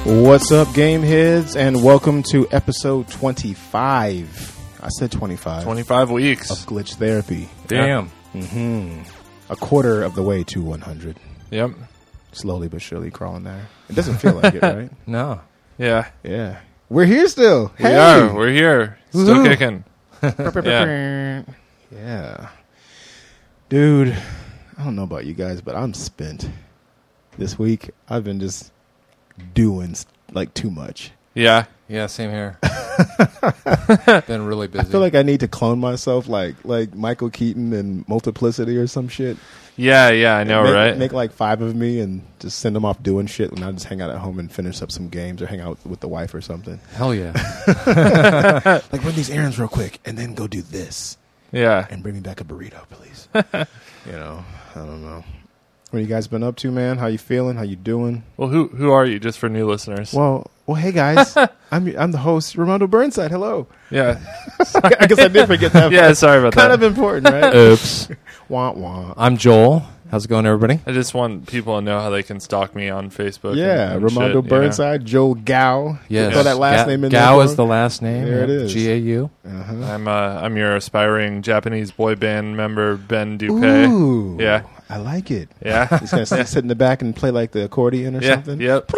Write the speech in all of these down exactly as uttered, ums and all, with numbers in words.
What's up, game heads, and welcome to episode twenty-five. I said twenty-five. twenty-five weeks of glitch therapy. Damn. Mm-hmm. A quarter of the way to one hundred. Yep. Slowly but surely crawling there. It doesn't feel like it, right? No. Yeah. Yeah. We're here still. We hey. are. We're here. Still Woo-hoo. kicking. yeah. Yeah. Dude, I don't know about you guys, but I'm spent. This week, I've been just doing, like, too much. Yeah. Yeah, same here. Been really busy. I feel like I need to clone myself like like Michael Keaton in Multiplicity or some shit. Yeah, yeah, I know, make, right? Make like five of me and just send them off doing shit, and I just hang out at home and finish up some games or hang out with the wife or something. Hell yeah. Like, run these errands real quick and then go do this. Yeah. And bring me back a burrito, please. You know, I don't know. What you guys been up to, man? How you feeling? How you doing? Well, who who are you, just for new listeners? Well, well, hey guys, I'm I'm the host, Ramondo Burnside. Hello. Yeah. I guess I did forget that. Yeah, sorry about kind that. Kind of important, right? Oops. Wah wah. I'm Joel. How's it going, everybody? I just want people to know how they can stalk me on Facebook. Yeah, and, and Ramondo shit, Burnside, Joel Gao. Yes. Throw that last Ga- name in Gao there. is the last name. There yeah. it is. G A U. Uh-huh. You know? I'm uh, I'm your aspiring Japanese boy band member, Ben Dupé. Ooh, Yeah. I like it. Yeah. He's gonna sit sit in the back and play like the accordion or yeah. something. Yep.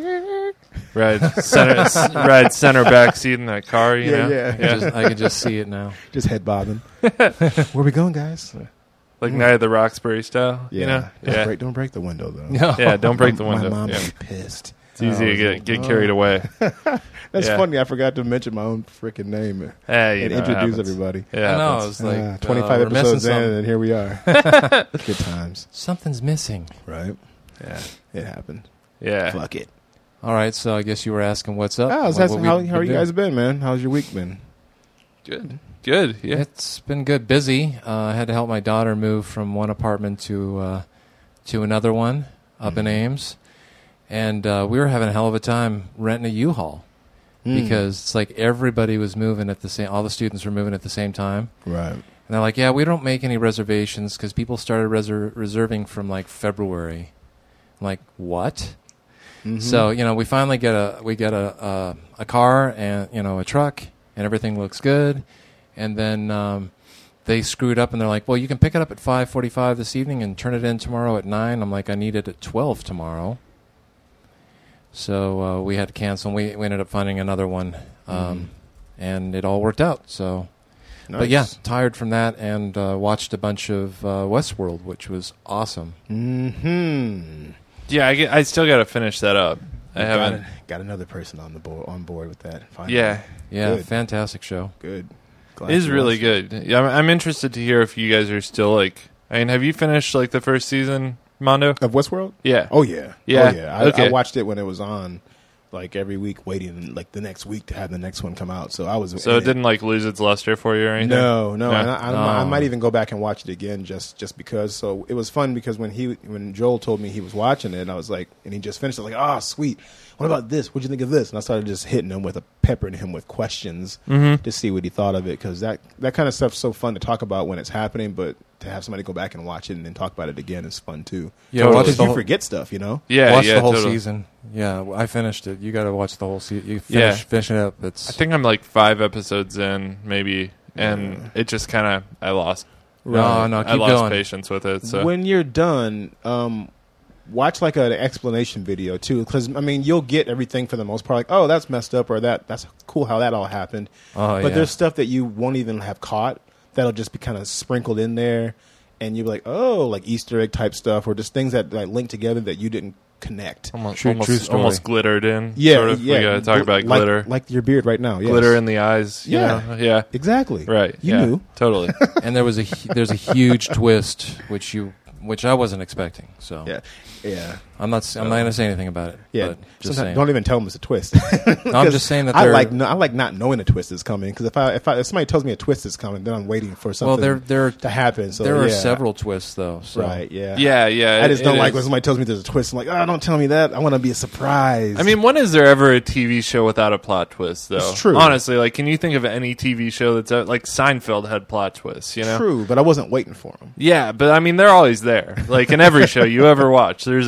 Ride center, s- ride center back seat in that car. You Yeah, know? yeah. I, just, I can just see it now. Just head bobbing. Where we going, guys? Like Night of the Roxbury style. Yeah. You know? Don't Yeah. break, don't break the window though. No. Yeah. Don't break the My window. mom Yeah. would be pissed. It's easy to get get carried away. That's Yeah. funny. I forgot to mention my own freaking name Hey, you and know, it introduce happens. everybody. Yeah, I know. happens. It's like Uh, twenty-five uh, we're missing episodes in, something. and here we are. Good times, Something's missing. right? Yeah. It happened. Yeah. Fuck it. All right, so I guess you were asking what's up. Ah, I was What- asking what how, we how been you guys doing. been, man? How's your week been? Good. Good. Yeah. It's been good. Busy. Uh, I had to help my daughter move from one apartment to uh, to another one up in Ames, and uh, we were having a hell of a time renting a U-Haul. Mm. Because it's like everybody was moving at the same, all the students were moving at the same time. Right. And they're like, yeah, we don't make any reservations because people started reser- reserving from like February. I'm like, what? Mm-hmm. So, you know, we finally get a, we get a, a, a car and, you know, a truck and everything looks good. And then um, they screwed up and they're like, well, you can pick it up at five forty-five this evening and turn it in tomorrow at nine. I'm like, I need it at twelve tomorrow. So uh, we had to cancel. We, we ended up finding another one, um, Mhm. and it all worked out. So, Nice. but yeah, tired from that, and uh, watched a bunch of uh, Westworld, which was awesome. Mm-hmm. Yeah. I, get, I still got to finish that up. I got, haven't. got another person on the board on board with that. Finally. Yeah. Yeah, Good. fantastic show. Good. Glad It is you really watched it. good. Yeah. I'm, I'm interested to hear if you guys are still like. I mean, have you finished like the first season, Mondo? Of Westworld? Yeah. Oh yeah. Yeah? Oh, yeah. I, Okay. I watched it when it was on, like every week, waiting like the next week to have the next one come out. So I was. So it didn't like lose its luster for you or anything? No, no, No. and I, I, I Oh. might even go back and watch it again just just because. So it was fun because when he when Joel told me he was watching it, I was like, and he just finished it, like, oh sweet. What about this? What'd you think of this? And I started just hitting him with a peppering him with questions Mm-hmm. to see what he thought of it, because that that kind of stuff's so fun to talk about when it's happening, but to have somebody go back and watch it and then talk about it again is fun too. Yeah, Totally. watch Because the you whole, forget stuff, you know. Yeah. watch yeah, the whole totally. season. Yeah, I finished it. You got to watch the whole season. You Yeah. finish, finish it up. It's I think I'm like five episodes in, maybe, and Yeah. it just kind of I lost. no, no, I keep lost going. patience with it. So When you're done, um, watch like an explanation video too, because I mean you'll get everything for the most part. Like, oh, that's messed up, or that that's cool how that all happened. Oh, but yeah. there's stuff that you won't even have caught that'll just be kind of sprinkled in there, and you'll be like, oh, like Easter egg type stuff, or just things that like link together that you didn't connect. almost True- almost, true story. almost glittered in. Yeah, sort of. yeah. We gotta talk Gl- about like, glitter, like your beard right now. Yes. glitter in the eyes. you Yeah. know? yeah, Exactly. right. You yeah, knew. totally. And there was a hu- there's a huge twist which you which I wasn't expecting. So Yeah. Yeah. I'm not s- I'm not going to say anything about it. Yeah. but just Sometimes saying. don't even tell them it's a twist. No, I'm just saying that I they're- like no, I like not knowing a twist is coming, because if I, if I if somebody tells me a twist is coming, then I'm waiting for something well, there there to happen. So there are yeah. several twists though. So. Right. Yeah. yeah, yeah. I just it- don't it like is. when somebody tells me there's a twist. I'm like, oh, don't tell me that. I want to be a surprise. I mean, when is there ever a T V show without a plot twist, though? It's true. Honestly, like, can you think of any T V show that's out, like Seinfeld had plot twists? You know, true, but I wasn't waiting for them. Yeah, but I mean, they're always there. Like in every show you ever watch, there's a plot.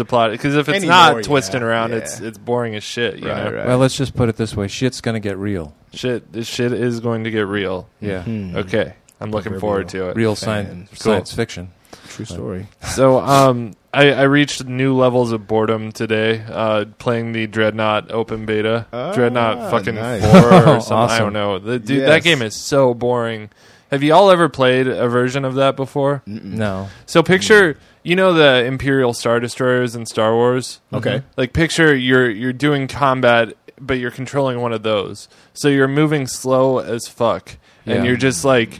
because if it's Anymore, not yeah, twisting around, yeah. it's it's boring as shit. You Right, know, right. Well, let's just put it this way: shit's gonna get real. shit, this shit is going to get real. Yeah, Hmm. Okay, I'm looking Proverbial. forward to it. real Fan. science Cool. science fiction. True story. So, um, I, I reached new levels of boredom today, uh, playing the Dreadnought open beta. Ah, Dreadnought fucking nice. four or something. I Awesome. don't know. The, dude, Yes. that game is so boring. Have you all ever played a version of that before? No, So picture, you know, the Imperial Star Destroyers in Star Wars. Okay. Like picture you're you're doing combat, but you're controlling one of those. So you're moving slow as fuck, and Yeah. you're just like.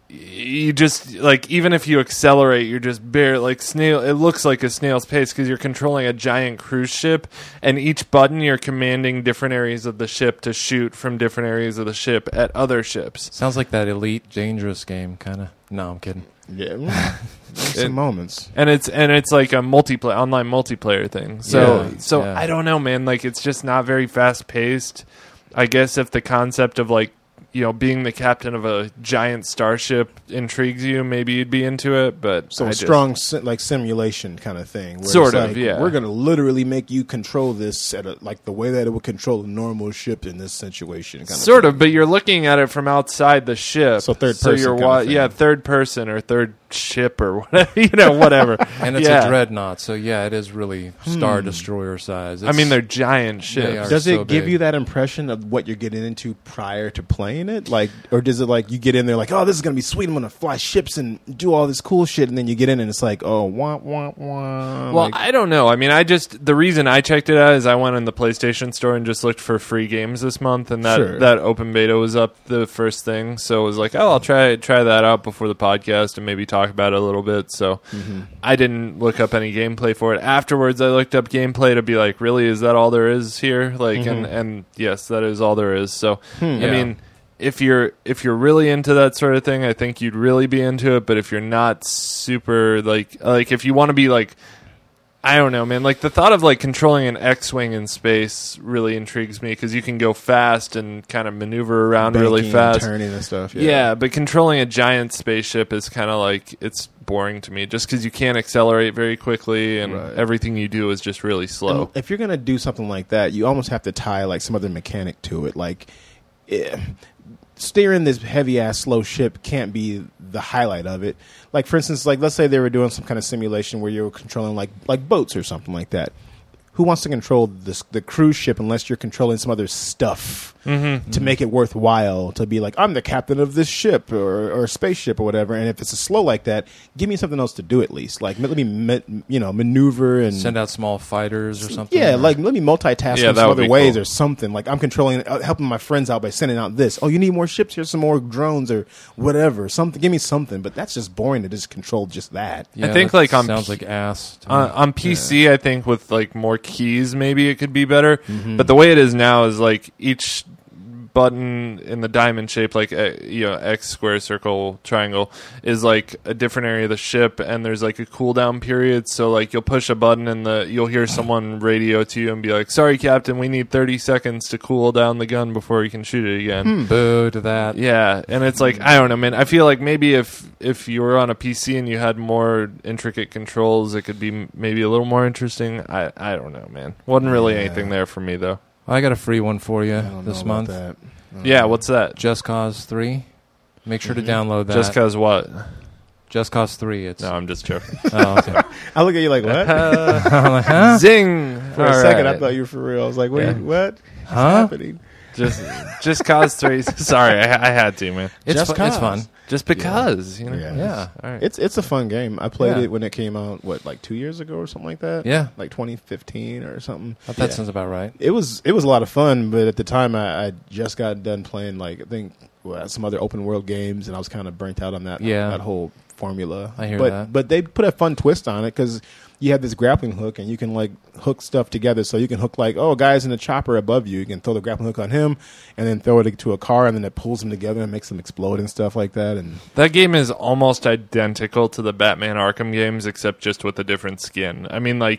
You just like even if you accelerate, you're just bare like snail. It looks like a snail's pace because you're controlling a giant cruise ship, and each button you're commanding different areas of the ship to shoot from different areas of the ship at other ships. sounds like that Elite Dangerous game, kind of. No, I'm kidding. Yeah. mm, Some It- moments. And it's and it's like a multiplayer online multiplayer thing. So Yeah, so yeah. I don't know, man. Like it's just not very fast paced. I guess if the concept of like you know being the captain of a giant starship intrigues you, maybe you'd be into it. But So I a just- strong si- like simulation kind of thing. Where Sort it's of, like, yeah. We're going to literally make you control this at a, like the way that it would control a normal ship in this situation. Kind Sort of, of, but you're looking at it from outside the ship. So third So person you're kinda wa- thing. yeah, third person or third ship or whatever. You know, whatever. And it's Yeah. a dreadnought, so yeah, it is really Star Destroyer size. I mean, they're giant ships. They are Does it so give big. you that impression of what you're getting into prior to playing it? Like, or does it like you get in there like, oh, this is gonna be sweet. I'm gonna fly ships and do all this cool shit, and then you get in and it's like, oh, wah wah wah. Well, like, I don't know. I mean, I just the reason I checked it out is I went in the PlayStation Store and just looked for free games this month, and that Sure. that open beta was up the first thing. So it was like, oh, I'll try try that out before the podcast and maybe talk about it a little bit. So Mm-hmm. I didn't look up any gameplay for it. Afterwards, I looked up gameplay to be like, really, is that all there is here? Like, and Mm-hmm. and yes, that is all there is. So I Hmm. Yeah. mean. If you're if you're really into that sort of thing, I think you'd really be into it. But if you're not super like like if you want to be like I don't know, man. Like the thought of like controlling an X-wing in space really intrigues me because you can go fast and kind of maneuver around really banking, fast. turning and stuff. Yeah. Yeah, but controlling a giant spaceship is kind of like it's boring to me, just because you can't accelerate very quickly and Right. everything you do is just really slow. And if you're gonna do something like that, you almost have to tie like some other mechanic to it. Like, eh, steering this heavy ass slow ship can't be the highlight of it. Like for instance, like let's say they were doing some kind of simulation where you're controlling like like boats or something like that. Who wants to control this, the cruise ship unless you're controlling some other stuff Mm-hmm. to make it worthwhile to be like, I'm the captain of this ship or, or spaceship or whatever. And if it's a slow like that, give me something else to do at least. Like let me, ma- you know, maneuver and Send out small fighters or something. yeah, or- like let me multitask Yeah, in that some would other be ways cool. or something. Like I'm controlling, uh, helping my friends out by sending out this. Oh, you need more ships? Here's some more drones or whatever. Something, give me something. But that's just boring to just control just that. Yeah, I think, that like, on sounds P- like ass. to me. Uh, on P C, I think with like more keys, maybe it could be better. Mm-hmm. But the way it is now is like each button in the diamond shape, like uh, you know, X, square, circle, triangle, is like a different area of the ship, and there's like a cooldown period. So like you'll push a button, and the you'll hear someone radio to you and be like, "Sorry, Captain, we need thirty seconds to cool down the gun before you can shoot it again." Boo to that. Yeah, and it's like I don't know, man. I feel like maybe if if you were on a P C and you had more intricate controls, it could be m- maybe a little more interesting. I I don't know, man. Wasn't really Yeah. anything there for me though. I got a free one for you I don't this know month. about that. I don't Yeah, know. what's that? Just Cause three. Make sure Mhm. to download that. Just cause what? Just Cause three. It's No, I'm just joking. oh, okay. I look at you like what? I'm like, huh? Zing! For a All second, right. I thought you were for real. I was like, wait, Yeah. what? What's Huh? happening? just just cause three. Sorry, I, I had to, man. It's Just fu- it's Cause. fun. Just because, you know. Yeah. Yeah. All right. It's it's a fun game. I played Yeah. it when it came out. What, like two years ago or something like that? Yeah. like twenty fifteen or something. That Yeah. sounds about right. It was it was a lot of fun, but at the time I, I just got done playing like I think well, some other open world games, and I was kind of burnt out on that Yeah. that whole formula. I hear but, that. But they put a fun twist on it because you have this grappling hook, and you can like hook stuff together. So you can hook like oh, a guy's in a chopper above you. You can throw the grappling hook on him, and then throw it to a car, and then it pulls them together and makes them explode and stuff like that. And That game is almost identical to the Batman Arkham games, except just with a different skin. I mean, like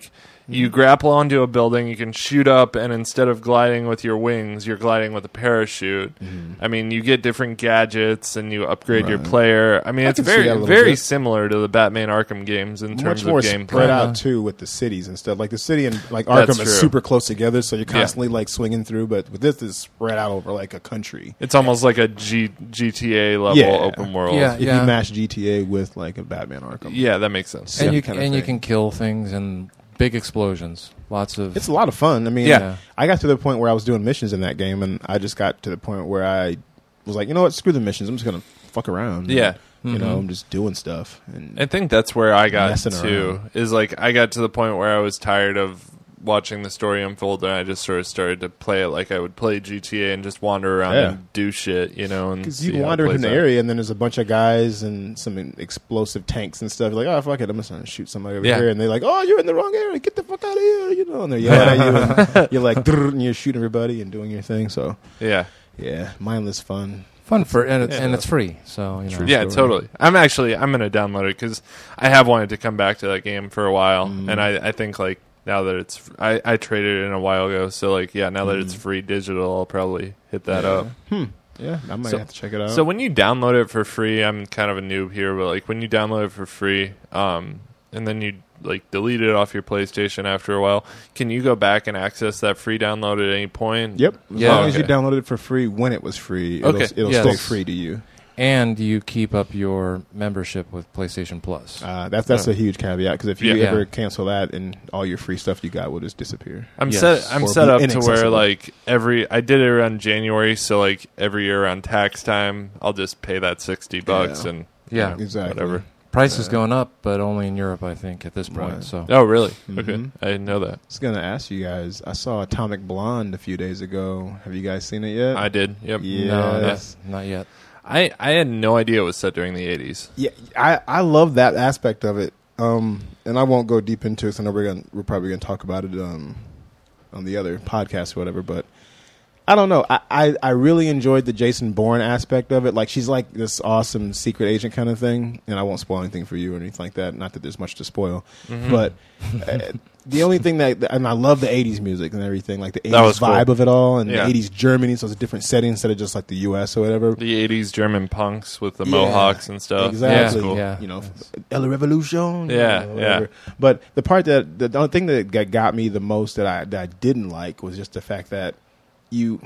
You grapple onto a building, you can shoot up, and instead of gliding with your wings, you're gliding with a parachute. Mm. I mean, you get different gadgets, and you upgrade your Right. player. I mean, I it's can see very, that a little very bit. similar to the Batman Arkham games in terms Much more of spread gameplay. out too with the cities and stuff. Like the city and like That's Arkham is true. super close together, so you're Yeah. constantly like swinging through. But with this, is spread out over like a country. It's almost like a G- GTA level Yeah. open world. Yeah. If you match G T A with like a Batman Arkham, Yeah, that makes sense. and Yeah, you kinda and you thing. can kill things and big explosions. Lots of it's a lot of fun. I mean, Yeah. I got to the point where I was doing missions in that game, and I just got to the point where I was like, you know what, screw the missions. I'm just gonna fuck around. Yeah. you know, Mhm. I'm just doing stuff. And I think that's where I got Messing to. around. Is like I got to the point where I was tired of watching the story unfold, and I just sort of started to play it like I would play G T A and just wander around Yeah. and do shit, you know. And because see you how it wander in plays the out. area, and then there's a bunch of guys and some explosive tanks and stuff. You're like, oh fuck it, I'm just gonna shoot somebody over Yeah. here, and they're like, oh, you're in the wrong area, get the fuck out of here, you know. And they're yelling at you, and you're like, "Drrr," and you're shooting everybody and doing your thing. So Yeah, yeah, mindless fun. fun for and it's, Yeah. and it's free. So you know. True. yeah, story. totally. I'm actually I'm gonna download it because I have wanted to come back to that game for a while, Mm. and I, I think like now that it's I, I traded it in a while ago, so like yeah, now that it's Mm. free digital, I'll probably hit that yeah. up. Hmm. Yeah, I might So- have to check it out. So when you download it for free, I'm kind of a noob here, but like when you download it for free, um, and then you like delete it off your PlayStation after a while, can you go back and access that free download at any point? Yep. As Yeah. long as you Okay. downloaded it for free when it was free, it'll, Okay. it'll Yes. stay free to you. And you keep up your membership with PlayStation Plus. Uh, that's that's Uh, a huge caveat because if you Yeah. ever Yeah. cancel that, and all your free stuff you got will just disappear. I'm Yes. set. I'm Or set be up to where inaccessible. like every I did it around January, so like every year around tax time, I'll just pay that sixty bucks Yeah. and Yeah. you know, Exactly. whatever. Price is Uh, going up, but only in Europe, I think, at this point. Right. So Oh, really? Okay, Mhm. I didn't know that. I was gonna ask you guys. I saw Atomic Blonde a few days ago. Have you guys seen it yet? I did. Yep. Yeah. no, Yes. not, not yet. I I had no idea it was set during the eighties. Yeah, I, I love that aspect of it. Um, and I won't go deep into it. 'Cause I know we're gonna we're probably gonna talk about it um, on the other podcast or whatever. But I don't know. I, I, I really enjoyed the Jason Bourne aspect of it. Like she's like this awesome secret agent kind of thing. And I won't spoil anything for you or anything like that. Not that there's much to spoil. Mhm. But uh, the only thing that and I love the eighties music and everything, like the That was eighties vibe cool. of it all, and Yeah. the eighties Germany, so it's a different setting instead of just like the U S or whatever. The eighties German punks with the Yeah. Mohawks and stuff. Exactly. That's cool. Yeah. You know, El Revolution. you Yeah, know, yeah. whatever. But the part that the only thing that got- got me the most that I that I didn't like was just the fact that you.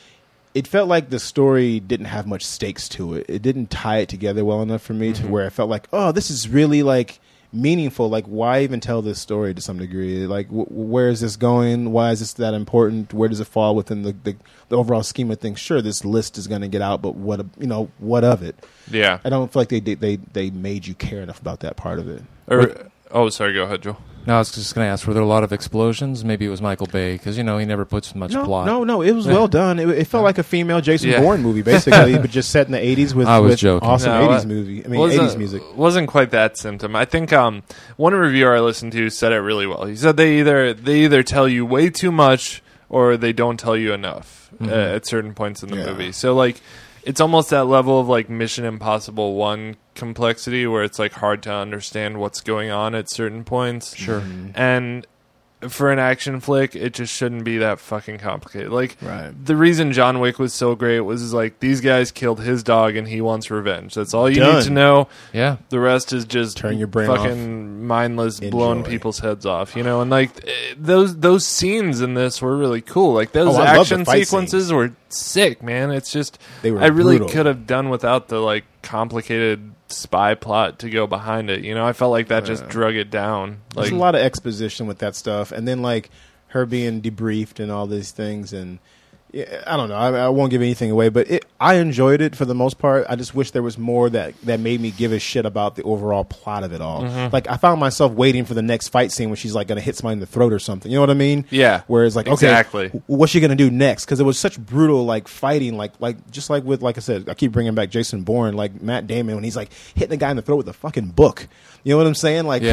It felt like the story didn't have much stakes to it. It didn't tie it together well enough for me Mhm. to where it felt like, oh, this is really like meaningful. Like, why even tell this story to some degree? Like, w- where is this going? Why is this that important? Where does it fall within the the, the overall scheme of things? Sure, this list is going to get out, but what you know, what of it? Yeah. I don't feel like they did, they they made you care enough about that part of it. Or, oh, sorry. Go ahead, Joel. No, I was just going to ask, were there a lot of explosions? Maybe it was Michael Bay, because, you know, he never puts much no, plot. no, no. It was well done. It, it felt like a female Jason Yeah. Bourne movie, basically, but just set in the eighties with, I was with joking. awesome No, eighties uh, movie. I mean, wasn't, eighties music. wasn't quite that symptom. I think um, one reviewer I listened to said it really well. He said they either they either tell you way too much or they don't tell you enough Mhm. uh, at certain points in the Yeah. movie. So like, it's almost that level of like Mission Impossible One complexity where it's like hard to understand what's going on at certain points. Sure. Mhm. And for an action flick, it just shouldn't be that fucking complicated. Like, Right. the reason John Wick was so great was like these guys killed his dog and he wants revenge. That's all you Done. need to know. Yeah. The rest is just Turn your brain fucking mindless, blowing Enjoy. people's heads off. You know, and like eh, those those scenes in this were really cool. Like those Oh, I love the action fight sequences scenes. were sick, man. It's just They were I really brutal. could have done without the like complicated spy plot to go behind it. You know, I felt like that just Yeah. drug it down. There's Like a lot of exposition with that stuff, and then like her being debriefed and all these things, and yeah, I don't know. I, I won't give anything away, but it, I enjoyed it for the most part. I just wish there was more that that made me give a shit about the overall plot of it all. Mhm. Like I found myself waiting for the next fight scene when she's like going to hit somebody in the throat or something. You know what I mean? yeah. Where it's like, okay, Exactly. w- what's she gonna do next? Because it was such brutal, like fighting, like like just like with, like I said, I keep bringing back Jason Bourne, like Matt Damon when he's like hitting the guy in the throat with a fucking book. You know what I'm saying? Like, Yeah.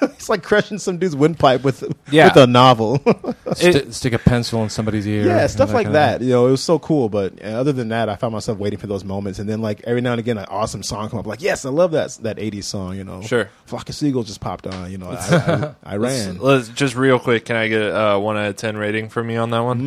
It's like crushing some dude's windpipe with Yeah. with a novel. St- stick a pencil in somebody's ear. Yeah, you know, stuff like kind of that. thing. You know, it was so cool. But uh, other than that, I found myself waiting for those moments, and then like every now and again, an awesome song come up. Like, yes, I love that that eighties song. You know, Sure. Flock of Seagulls just popped on. You know, I, I, I ran. Let's just real quick. Can I get a uh, one out of ten rating from me on that one?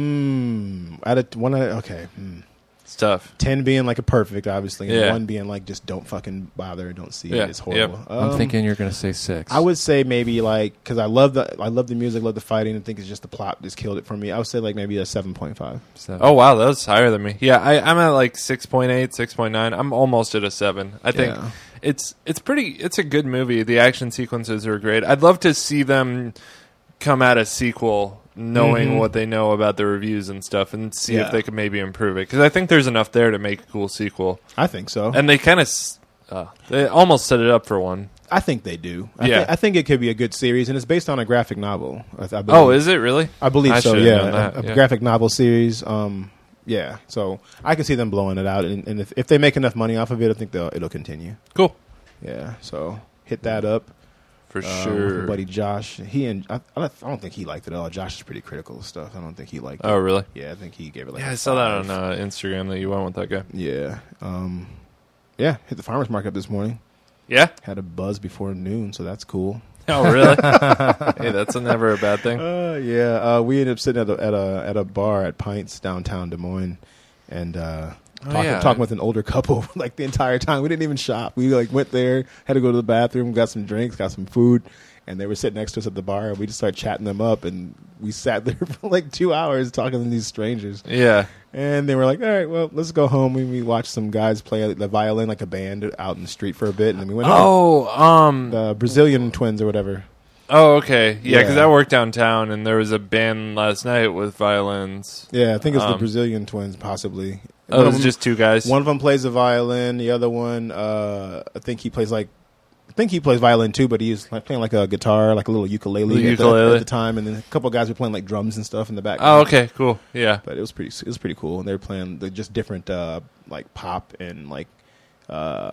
Mm, out of one, out of- okay, mm. It's tough. ten being like a perfect, obviously, and Yeah. one being like just don't fucking bother, don't see Yeah, it. It's horrible. yep. I'm Um, thinking you're going to say six. I would say maybe like because I love the I love the music, love the fighting, and think it's just the plot just killed it for me. I would say like maybe a seven point five. Seven. Oh wow, that was higher than me. Yeah, I, I'm at like six point eight, six point nine. I'm almost at a seven. I think Yeah. it's it's pretty. It's a good movie. The action sequences are great. I'd love to see them come at a sequel, knowing Mhm. what they know about the reviews and stuff, and see Yeah. if they could maybe improve it. Because I think there's enough there to make a cool sequel. I think so. And they kind of uh, they almost set it up for one. I think they do. I, Yeah. thi- I think it could be a good series, and it's based on a graphic novel. I, I believe. Oh, is it really? I believe I so. should've Yeah, known that, a, a yeah. graphic novel series. Um, yeah, so I can see them blowing it out, and, and if, if they make enough money off of it, I think they'll it'll continue. Cool. Yeah, so hit that up For Um, sure. my buddy Josh, he and I, I don't I don't think he liked it at all. Josh is pretty critical of stuff. I don't think he liked it. Oh, really? Yeah, I think he gave it like Yeah, a I saw that five. on uh, Instagram that you went with that guy. Yeah, um, yeah. Hit the farmers market this morning. Yeah? Had a buzz before noon, so that's cool. Oh, really? Hey, that's never a bad thing. Uh, yeah, uh, we ended up sitting at a, at a at a bar at Pints downtown Des Moines, and uh, Oh, talking, yeah. talking with an older couple like the entire time. We didn't even shop. We like went there, had to go to the bathroom, got some drinks, got some food, and they were sitting next to us at the bar. And we just started chatting them up, and we sat there for like two hours talking to these strangers. Yeah. And they were like, "All right, well, let's go home." We, we watched some guys play the violin like a band out in the street for a bit, and then we went home. Oh, um, The Brazilian twins or whatever. oh, okay. Yeah, because Yeah. I worked downtown, and there was a band last night with violins. Yeah, I think it's the Um, Brazilian twins, possibly. Oh, One it of was them- just two guys. One of them plays the violin. The other one, uh, I think he plays like, I think he plays violin too, but he's like playing like a guitar, like a little ukulele, Little at, the- ukulele. at the time. And then a couple of guys were playing like drums and stuff in the back. Oh, okay, cool. Yeah. But it was pretty, it was pretty cool. And they were playing the, just different, uh, like pop and like, uh,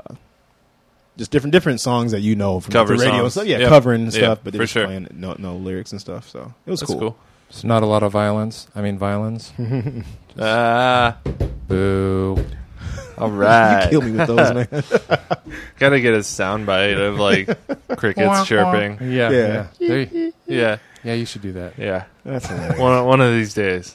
just different different songs that you know from Cover the radio and songs. stuff. Yeah, Yep. covering and Yeah, stuff, but they for were just sure. playing no no lyrics and stuff. So it was That's cool. cool. It's not a lot of violence. I mean, violence. Ah, Boo. all right. Kill me with those, man. Gotta get a soundbite of like crickets chirping. Yeah. Yeah. Yeah. There you- Yeah, yeah, you should do that. yeah. That's hilarious. One one of these days.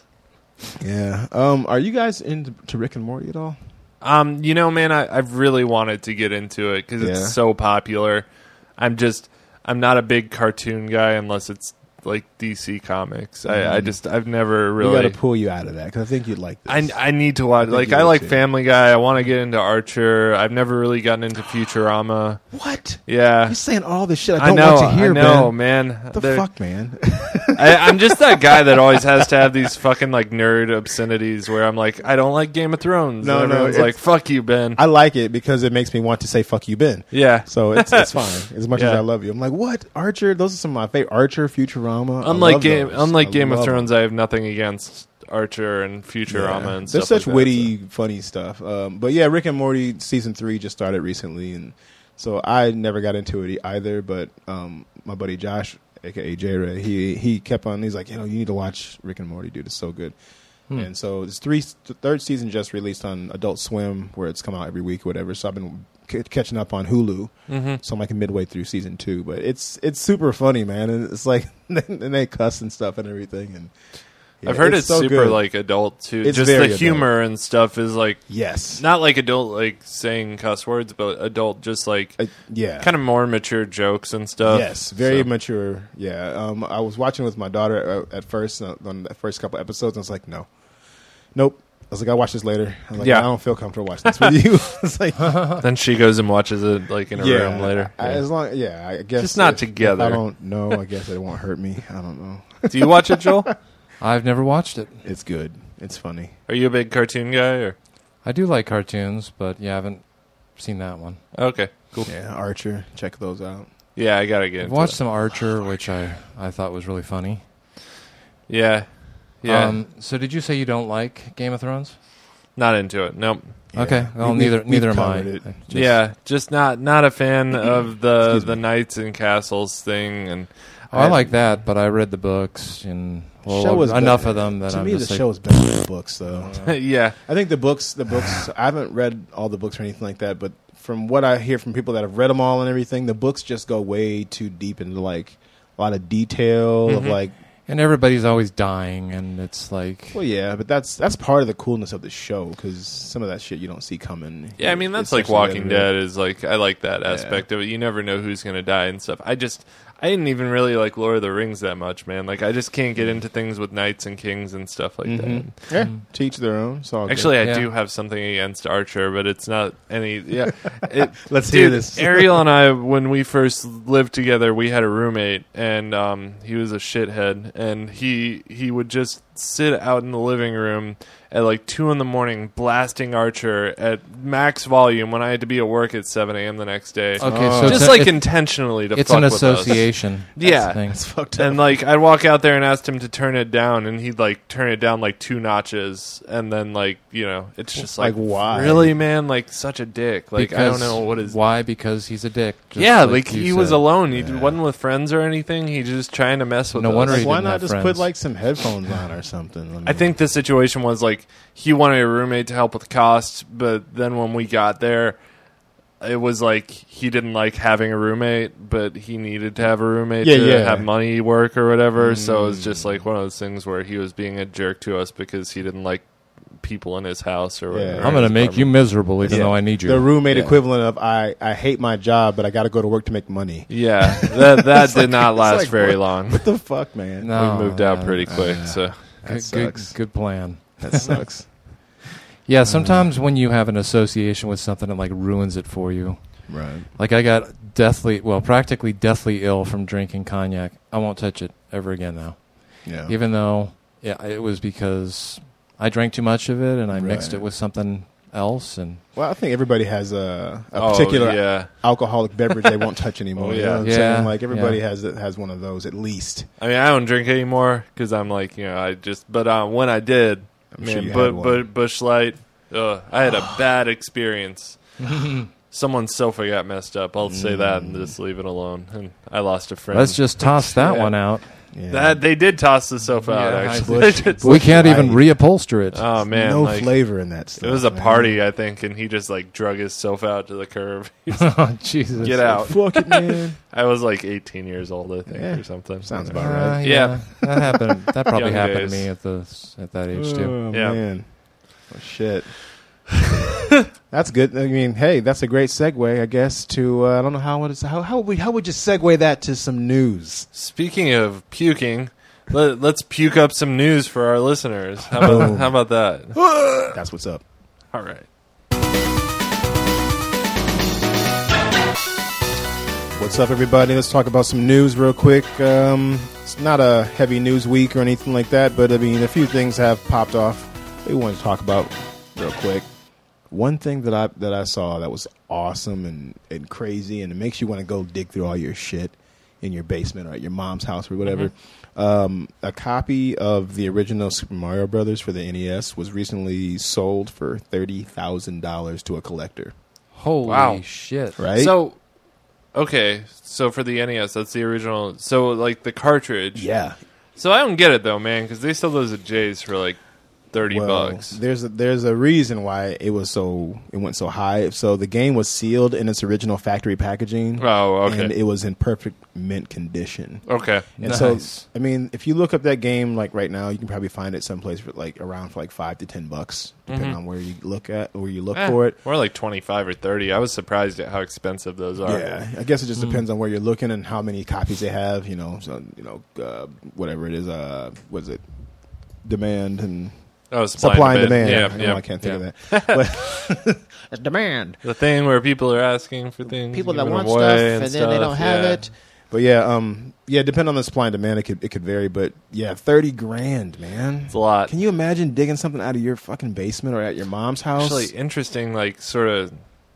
Yeah. Um, are you guys into to Rick and Morty at all? Um, you know, man, I, I've really wanted to get into it because Yeah. it's so popular. I'm just, I'm not a big cartoon guy unless it's like D C Comics. I, I Mhm. just, I've never We really. got to pull you out of that because I think you'd like this. I, I need to watch. think Like, you I would like too. Family Guy. I want to get into Archer. I've never really gotten into Futurama. What? Yeah, You're saying all this shit I I don't know. want to hear, I know, man. man. What the They're- fuck, man? I, I'm just that guy that always has to have these fucking like nerd obscenities where I'm like, I don't like Game of Thrones. No, and no, everyone's it's- like, fuck you, Ben. I like it because it makes me want to say "fuck you, Ben." yeah. So it's it's fine. As much as Yeah. I love you, I'm like, what? Archer? Those are some of my favorite. Archer, Futurama. I Unlike love Game, those. unlike I Game of love Thrones, them. I have nothing against Archer and Futurama Yeah. and They're stuff. such like witty, That, funny stuff. Um, but yeah, Rick and Morty season three just started recently, and so I never got into it either. But um, my buddy Josh, aka J Ray, he he kept on. He's like, you know, you need to watch Rick and Morty, dude. It's so good. Hmm. And so this three the third season just released on Adult Swim, where it's come out every week, or whatever. So I've been c- catching up on Hulu. so. hmm So I'm like midway through season two, but it's it's super funny, man. And it's like and they cuss and stuff and everything. And yeah, I've heard it's, so super good. like adult too. It's Just very the adult. humor and stuff is like yes, not like adult like saying cuss words, but adult just like Uh, yeah, kind of more mature jokes and stuff. yes, very So- mature. Yeah, um, I was watching with my daughter uh, at first uh, on the first couple episodes. And I was like, no, nope. I was like, I'll watch this later. I was like, Yeah. I don't feel comfortable watching this with you. It's like, Then she goes and watches it like in a yeah, room later. I, Yeah. as long, yeah, I guess Just not if- together. If I don't know. I guess it won't hurt me. I don't know. Do you watch it, Joel? I've never watched it. It's good. It's funny. Are you a big cartoon guy? Or I do like cartoons, but yeah, I haven't seen that one. okay, cool. Yeah, Archer. Check those out. Yeah, I gotta get. I've into watched it. some Archer, which I, I thought was really funny. Yeah, yeah. Um, so did you say you don't like Game of Thrones? Not into it. Nope. Yeah. Okay. Well, We- neither we've neither am I. covered it. Just- yeah, just not not a fan of the Excuse the me. knights and castles thing, and Oh, I like that, but I read the books and well, show was enough better. of them that to I'm me just the like, show is better than the books though. yeah, I think the books, the books. I haven't read all the books or anything like that, but from what I hear from people that have read them all and everything, the books just go way too deep into like a lot of detail of Mhm. like. and everybody's always dying, and it's like, Well, yeah, but that's that's part of the coolness of the show because some of that shit you don't see coming. yeah. I mean, that's It's like actually Walking edited. Dead is like I like that Yeah. aspect of it. You never know who's gonna die and stuff. I just I didn't even really like Lord of the Rings that much, man. Like I just can't get into things with knights and kings and stuff like Mhm. that. Yeah, Mm. to each their own. It's all good. Actually, I Yeah. do have something against Archer, but it's not any. Yeah, it, let's dude, hear this. Ariel and I, when we first lived together, we had a roommate, and um, he was a shithead, and he he would just sit out in the living room at like two in the morning, blasting Archer at max volume when I had to be at work at seven a.m. the next day, okay, Oh. so it's just a- like it- intentionally to it's fuck an with us. association. Yeah. That's the thing. It's fucked up. And like I'd walk out there and ask him to turn it down, and he'd like turn it down like two notches, and then like you know, it's just like, Like, why? really, man, like such a dick. Like I don't Because- know what is. why, because he's a dick. just Yeah, like, you he was said. alone. He Yeah. wasn't with friends or anything. He just trying to mess with No us. wonder Like, he why didn't not have just put friends. like some headphones on or something? I, mean, I think the situation was like he wanted a roommate to help with the cost, but then when we got there, it was like he didn't like having a roommate, but he needed to have a roommate Yeah, to yeah. have money work or whatever. So it was Mm. just like one of those things where he was being a jerk to us because he didn't like people in his house or Yeah. whatever. I'm going to make you miserable, even Yeah. though I need you. the roommate Yeah. equivalent of I, I hate my job, but I got to go to work to make money. Yeah, that that It's did like- not it's last like, very what- long. What the fuck, man? No, we moved out uh, pretty quick. uh, so That Good, good, sucks. good plan. That sucks. Yeah, sometimes when you have an association with something, it like ruins it for you. Right. Like I got deathly, well, practically deathly ill from drinking cognac. I won't touch it ever again now. Yeah. Even though, yeah, it was because I drank too much of it and I mixed Right. it with something else. And Well, I think everybody has a, a oh, particular yeah. alcoholic beverage they won't touch anymore. Oh, You yeah. know what I'm Yeah, saying? Like everybody yeah. has has one of those at least. I mean, I don't drink anymore because I'm like, you know, I just. But uh, when I did, I'm man, sure you but had one. but Bush Light, ugh, I had a bad experience. Someone's sofa got messed up. I'll say that and just leave it alone. And I lost a friend. let's just toss that Yeah. one out. Yeah. that they did toss the sofa out. Yeah, I Actually, Bush- It's- We can't even Light. reupholster it. oh man, no like, flavor in that stuff. it was a man. party, I think, and he just like drug his sofa out to the curb. Oh, Jesus. Get out. Fuck it, man. I was like eighteen years old, I think, Yeah. or something. Sounds Uh, about Uh, right. Yeah. That happened. That probably Young happened days. to me at the at that age too. Oh, Yeah. man. Oh, shit. That's good. I mean, hey, that's a great segue, I guess. To uh, I don't know how would it, how how would we how would you segue that to some news? Speaking of puking, let, let's puke up some news for our listeners. How about, Boom. how about that? That's what's up. All right. What's up, everybody? Let's talk about some news real quick. Um, it's not a heavy news week or anything like that, but I mean, a few things have popped off that we want to talk about real quick. One thing that I that I saw that was awesome and, and crazy, and it makes you want to go dig through all your shit in your basement or at your mom's house or whatever. Um, a copy of the original Super Mario Brothers for the N E S was recently sold for thirty thousand dollars to a collector. Holy Wow. shit! Right? So, okay, so for the N E S, that's the original. So, like the cartridge. yeah. So I don't get it though, man, because they sell those at Jay's for like thirty Well, bucks. There's a, there's a reason why it was so it went so high. So the game was sealed in its original factory packaging. Oh, okay. And it was in perfect mint condition. Okay. And Nice. so, I mean, if you look up that game like right now, you can probably find it someplace for like around for like five to ten bucks, depending Mhm. on where you look at where you look Eh, for it. More like twenty-five or thirty. I was surprised at how expensive those are. Yeah, I guess it just Mm. depends on where you're looking and how many copies they have. You know, so you know, uh, whatever it is. Uh, what is it? Demand and Oh, supply, supply and demand. Yeah, I, know, yeah. I can't think yeah. of that. But it's demand. The thing where people are asking for things, People that giving want them stuff away and, and then they stuff, don't have yeah. it. But yeah, um, yeah, depending on the supply and demand, it could it could vary. But yeah, thirty grand, man. It's a lot. Can you imagine digging something out of your fucking basement or at your mom's house? Actually, interesting. Like, sort of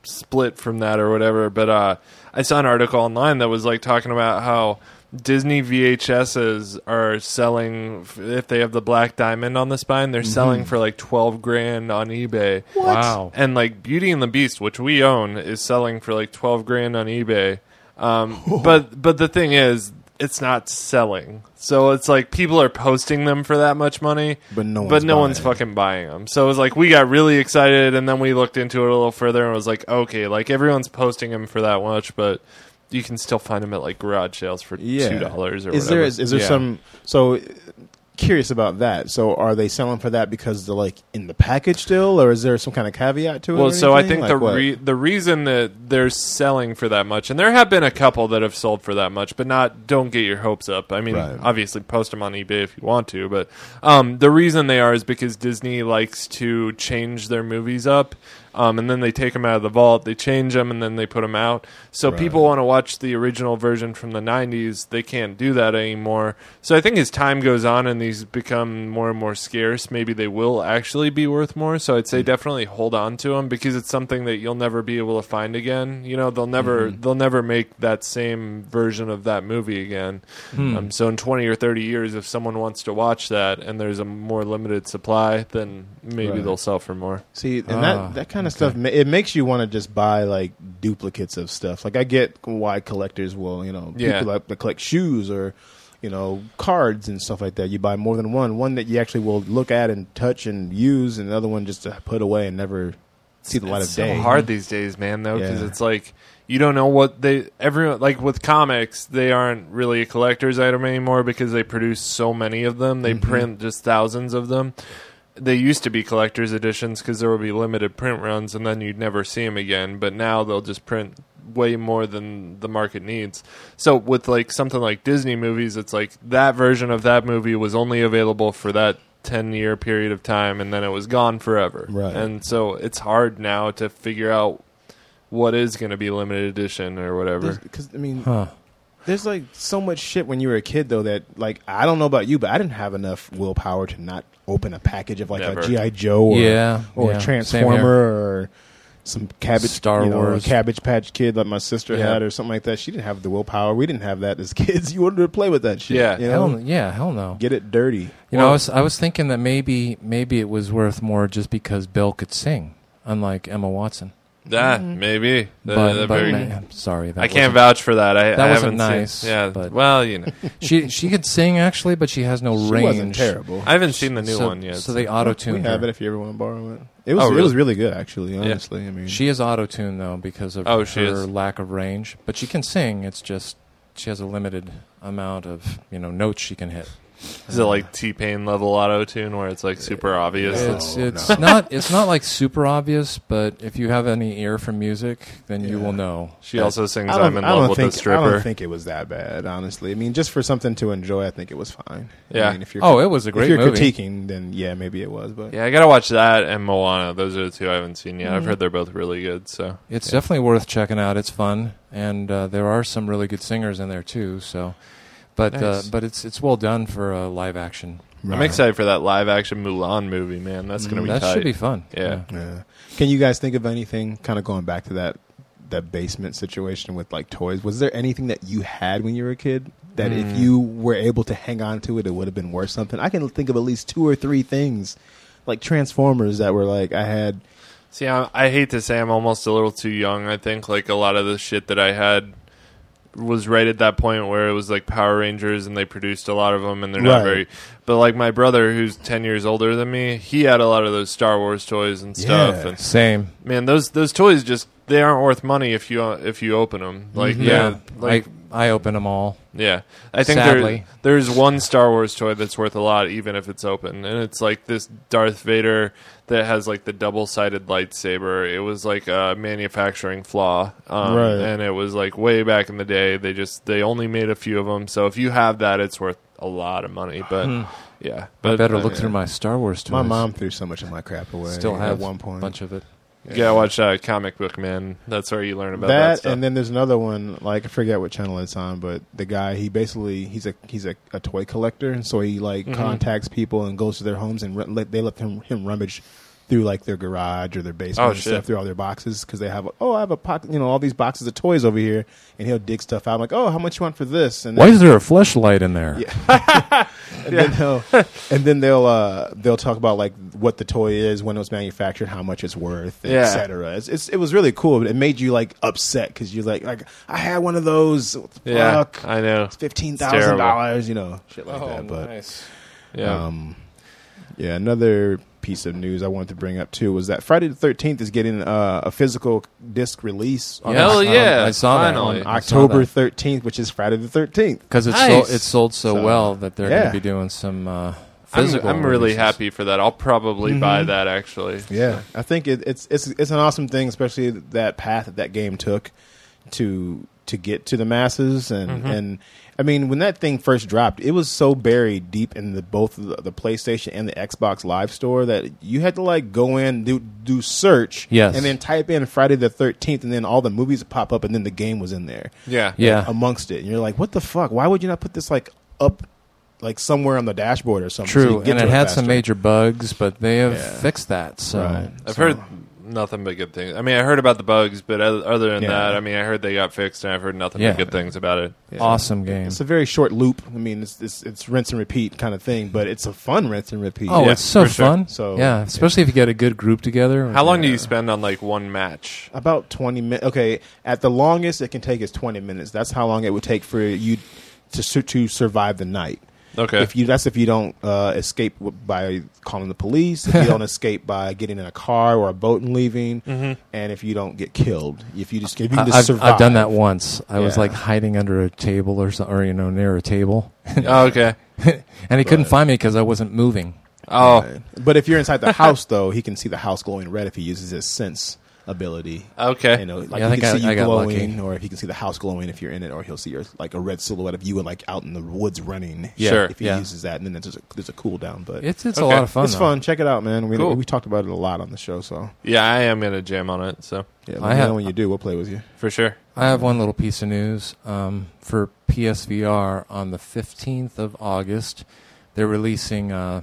split from that or whatever. But uh, I saw an article online that was like talking about how Disney V H S's are selling, if they have the black diamond on the spine, they're mm-hmm. selling for like twelve grand on eBay. What? Wow. And like Beauty and the Beast, which we own, is selling for like twelve grand on eBay. Um, but but the thing is, it's not selling. So it's like people are posting them for that much money, but no one's, but no buying one's fucking buying them. So it was like we got really excited, and then we looked into it a little further and was like, okay, like everyone's posting them for that much, but you can still find them at like garage sales for yeah. two dollars or is whatever. There, is there yeah. some... So... Curious about that. So, are they selling for that because they're like in the package still, or is there some kind of caveat to it? Well, or so I anything? think like the re- the reason that they're selling for that much, and there have been a couple that have sold for that much, but not. Don't get your hopes up. I mean, right. obviously, post them on eBay if you want to, but um, the reason they are is because Disney likes to change their movies up. Um, and then they take them out of the vault, they change them, and then they put them out. So right. people want to watch the original version from the nineties. They can't do that anymore. So I think as time goes on and these become more and more scarce, maybe they will actually be worth more. So I'd say mm. definitely hold on to them because it's something that you'll never be able to find again. You know, they'll never mm-hmm. they'll never make that same version of that movie again. Mm. Um, so in twenty or thirty years, if someone wants to watch that and there's a more limited supply, then maybe right. they'll sell for more. See, and ah, that that kind of okay. stuff, it makes you want to just buy like duplicates of stuff. Like I get why collectors will, you know, yeah. people like to collect shoes or, you know, cards and stuff like that. You buy more than one, one that you actually will look at and touch and use, and the other one just to put away and never see the light it's of day. It's so hard these days, man, though, because yeah. it's like you don't know what they everyone like with comics. They aren't really a collector's item anymore because they produce so many of them. They mm-hmm. print just thousands of them. They used to be collector's editions because there would be limited print runs, and then you'd never see them again. But now they'll just print way more than the market needs. So with like something like Disney movies, it's like that version of that movie was only available for that ten-year period of time, and then it was gone forever. Right. And so it's hard now to figure out what is going to be limited edition or whatever. Because I mean, huh. there's like so much shit when you were a kid though that like I don't know about you, but I didn't have enough willpower to not open a package of like Never. a G I Joe or, yeah, or yeah. a Transformer or some cabbage Star you know, Wars a Cabbage Patch Kid like my sister yeah. had or something like that. She didn't have the willpower. We didn't have that as kids. You wanted to play with that shit. Yeah, you know? hell, yeah, hell no. Get it dirty. You well, know, I was I was thinking that maybe maybe it was worth more just because Bill could sing, unlike Emma Watson. That mm-hmm. maybe, the, but, the but very, man, sorry, that I can't vouch for that. I, that I wasn't haven't nice. Seen, yeah, but well, you know, she she could sing actually, but she has no she range. wasn't terrible. I haven't seen the new so, one yet. So they auto tuned. We have her. it if you ever want to borrow it. It was oh, really? it was really good actually. Honestly, yeah. I mean, she is auto tuned though because of oh, her she is. lack of range, but she can sing. It's just she has a limited amount of you know notes she can hit. Is it like T-Pain level auto tune where it's like super obvious? It's No, it's no. not it's not like super obvious, but if you have any ear for music, then you Yeah. will know. She that- also sings I don't, "I'm in I don't Love with think, a Stripper." I don't think it was that bad, honestly. I mean, just for something to enjoy, I think it was fine. Yeah. I mean, if you're, Oh, it was a great if you're movie. critiquing, then yeah, maybe it was. But Yeah, I gotta watch that and Moana. Those are the two I haven't seen yet. Mm-hmm. I've heard they're both really good. So It's yeah. definitely worth checking out. It's fun, and uh, there are some really good singers in there too. So, but uh, Nice. but it's it's well done for a live action. I'm excited for that live action Mulan movie, man. That's gonna Mm, be That tight. should be fun. Yeah. Yeah. Can you guys think of anything kind of going back to that that basement situation with like toys? Was there anything that you had when you were a kid that Mm. if you were able to hang on to it, it would have been worth something? I can think of at least two or three things like Transformers that were like I had. See, I, I hate to say I'm almost a little too young. I think like a lot of the shit that I had was right at that point where it was like Power Rangers and they produced a lot of them and they're not Right. very. But like my brother, who's ten years older than me, he had a lot of those Star Wars toys and stuff. Yeah. And Same. man, those those toys just they aren't worth money if you uh, if you open them. Like Yeah, they're- like I I open them all. yeah, I think Sadly. there, there's one Star Wars toy that's worth a lot, even if it's open, and it's like this Darth Vader that has like the double-sided lightsaber. It was like a manufacturing flaw, um, Right. and it was like way back in the day. They just they only made a few of them, so if you have that, it's worth a lot of money. But Hmm. yeah, I but better uh, look yeah. through my Star Wars toys. My mom threw so much of my crap away. still at have one point. a bunch of it. you gotta watch uh, Comic Book Man. That's where you learn about that, that, stuff. and then there's another one. Like I forget what channel it's on, but the guy he basically he's a he's a, a toy collector, and so he like Mhm. contacts people and goes to their homes and re- let, they let him him rummage through like their garage or their basement Oh, and shit. stuff, through all their boxes because they have oh I have a pocket, you know, all these boxes of toys over here, and he'll dig stuff out. I'm like, oh, how much you want for this? And Why is there a fleshlight in there? Yeah. and then they'll and then they'll uh, they'll talk about like what the toy is, when it was manufactured, how much it's worth, Yeah. et cetera. It's, it's it was really cool, but it made you like upset because you're like like I had one of those. What the Yeah, fuck? I know. It's fifteen It's thousand terrible. dollars, you know, shit like Oh, that. But nice. Yeah. um, yeah, another piece of news I wanted to bring up too was that Friday the thirteenth is getting uh, a physical disc release on, Hell Um, yeah! I saw that finally. on I saw October that. thirteenth, which is Friday the thirteenth. Because it's Nice. sold, it's sold so, So, well that they're going yeah. to be doing some uh, I'm, physical. I'm really releases. happy for that. I'll probably Mhm. buy that actually. Yeah, I think it, it's it's it's an awesome thing, especially that path that that game took to to get to the masses, and Mhm. and I mean when that thing first dropped, it was so buried deep in the both the, the PlayStation and the Xbox Live Store that you had to like go in do do search, Yes. and then type in Friday the thirteenth, and then all the movies would pop up, and then the game was in there Yeah. Yeah. amongst it, and you're like, what the fuck? Why would you not put this like up? Like somewhere on the dashboard or something. so you True, can get and to it had faster. some major bugs, but they have Yeah. fixed that. So Right. I've So- heard nothing but good things. I mean, I heard about the bugs, but oth- other than Yeah. that, I mean, I heard they got fixed, and I've heard nothing Yeah. but good things about it. Yeah. awesome game. It's a very short loop. I mean, it's, it's it's rinse and repeat kind of thing, but it's a fun rinse and repeat. Oh, Yeah, it's so for sure. fun. So- yeah, especially if you get a good group together. How long do Yeah. you spend on like one match? About twenty minutes. Okay, at the longest it can take is twenty minutes. That's how long it would take for you to su- to survive the night. Okay. If you that's if you don't uh, escape w- by calling the police, if you don't escape by getting in a car or a boat and leaving, Mhm. and if you don't get killed, if you just if you I- can just I've, survive. I've done that once. I was Yeah. like hiding under a table or so, or you know near a table, Oh, okay. and he couldn't Right. find me because I wasn't moving. Oh, Right. But if you're inside the house, though, he can see the house glowing red if he uses his sense ability. okay. You know, like Yeah, I he think can I- see you I got glowing, lucky. or he can see the house glowing if you're in it, or he'll see your, like a red silhouette of you, like out in the woods running. Yeah, Sure. If he yeah. uses that, and then there's a there's a cooldown. But It's it's Okay. a lot of fun. it's though. fun. Check it out, man. We Cool. we talked about it a lot on the show, so Yeah, I am gonna jam on it. So yeah. I Let me have- know when you do. We'll play with you. for sure. I have one little piece of news um, for P S V R on the fifteenth of August. They're releasing a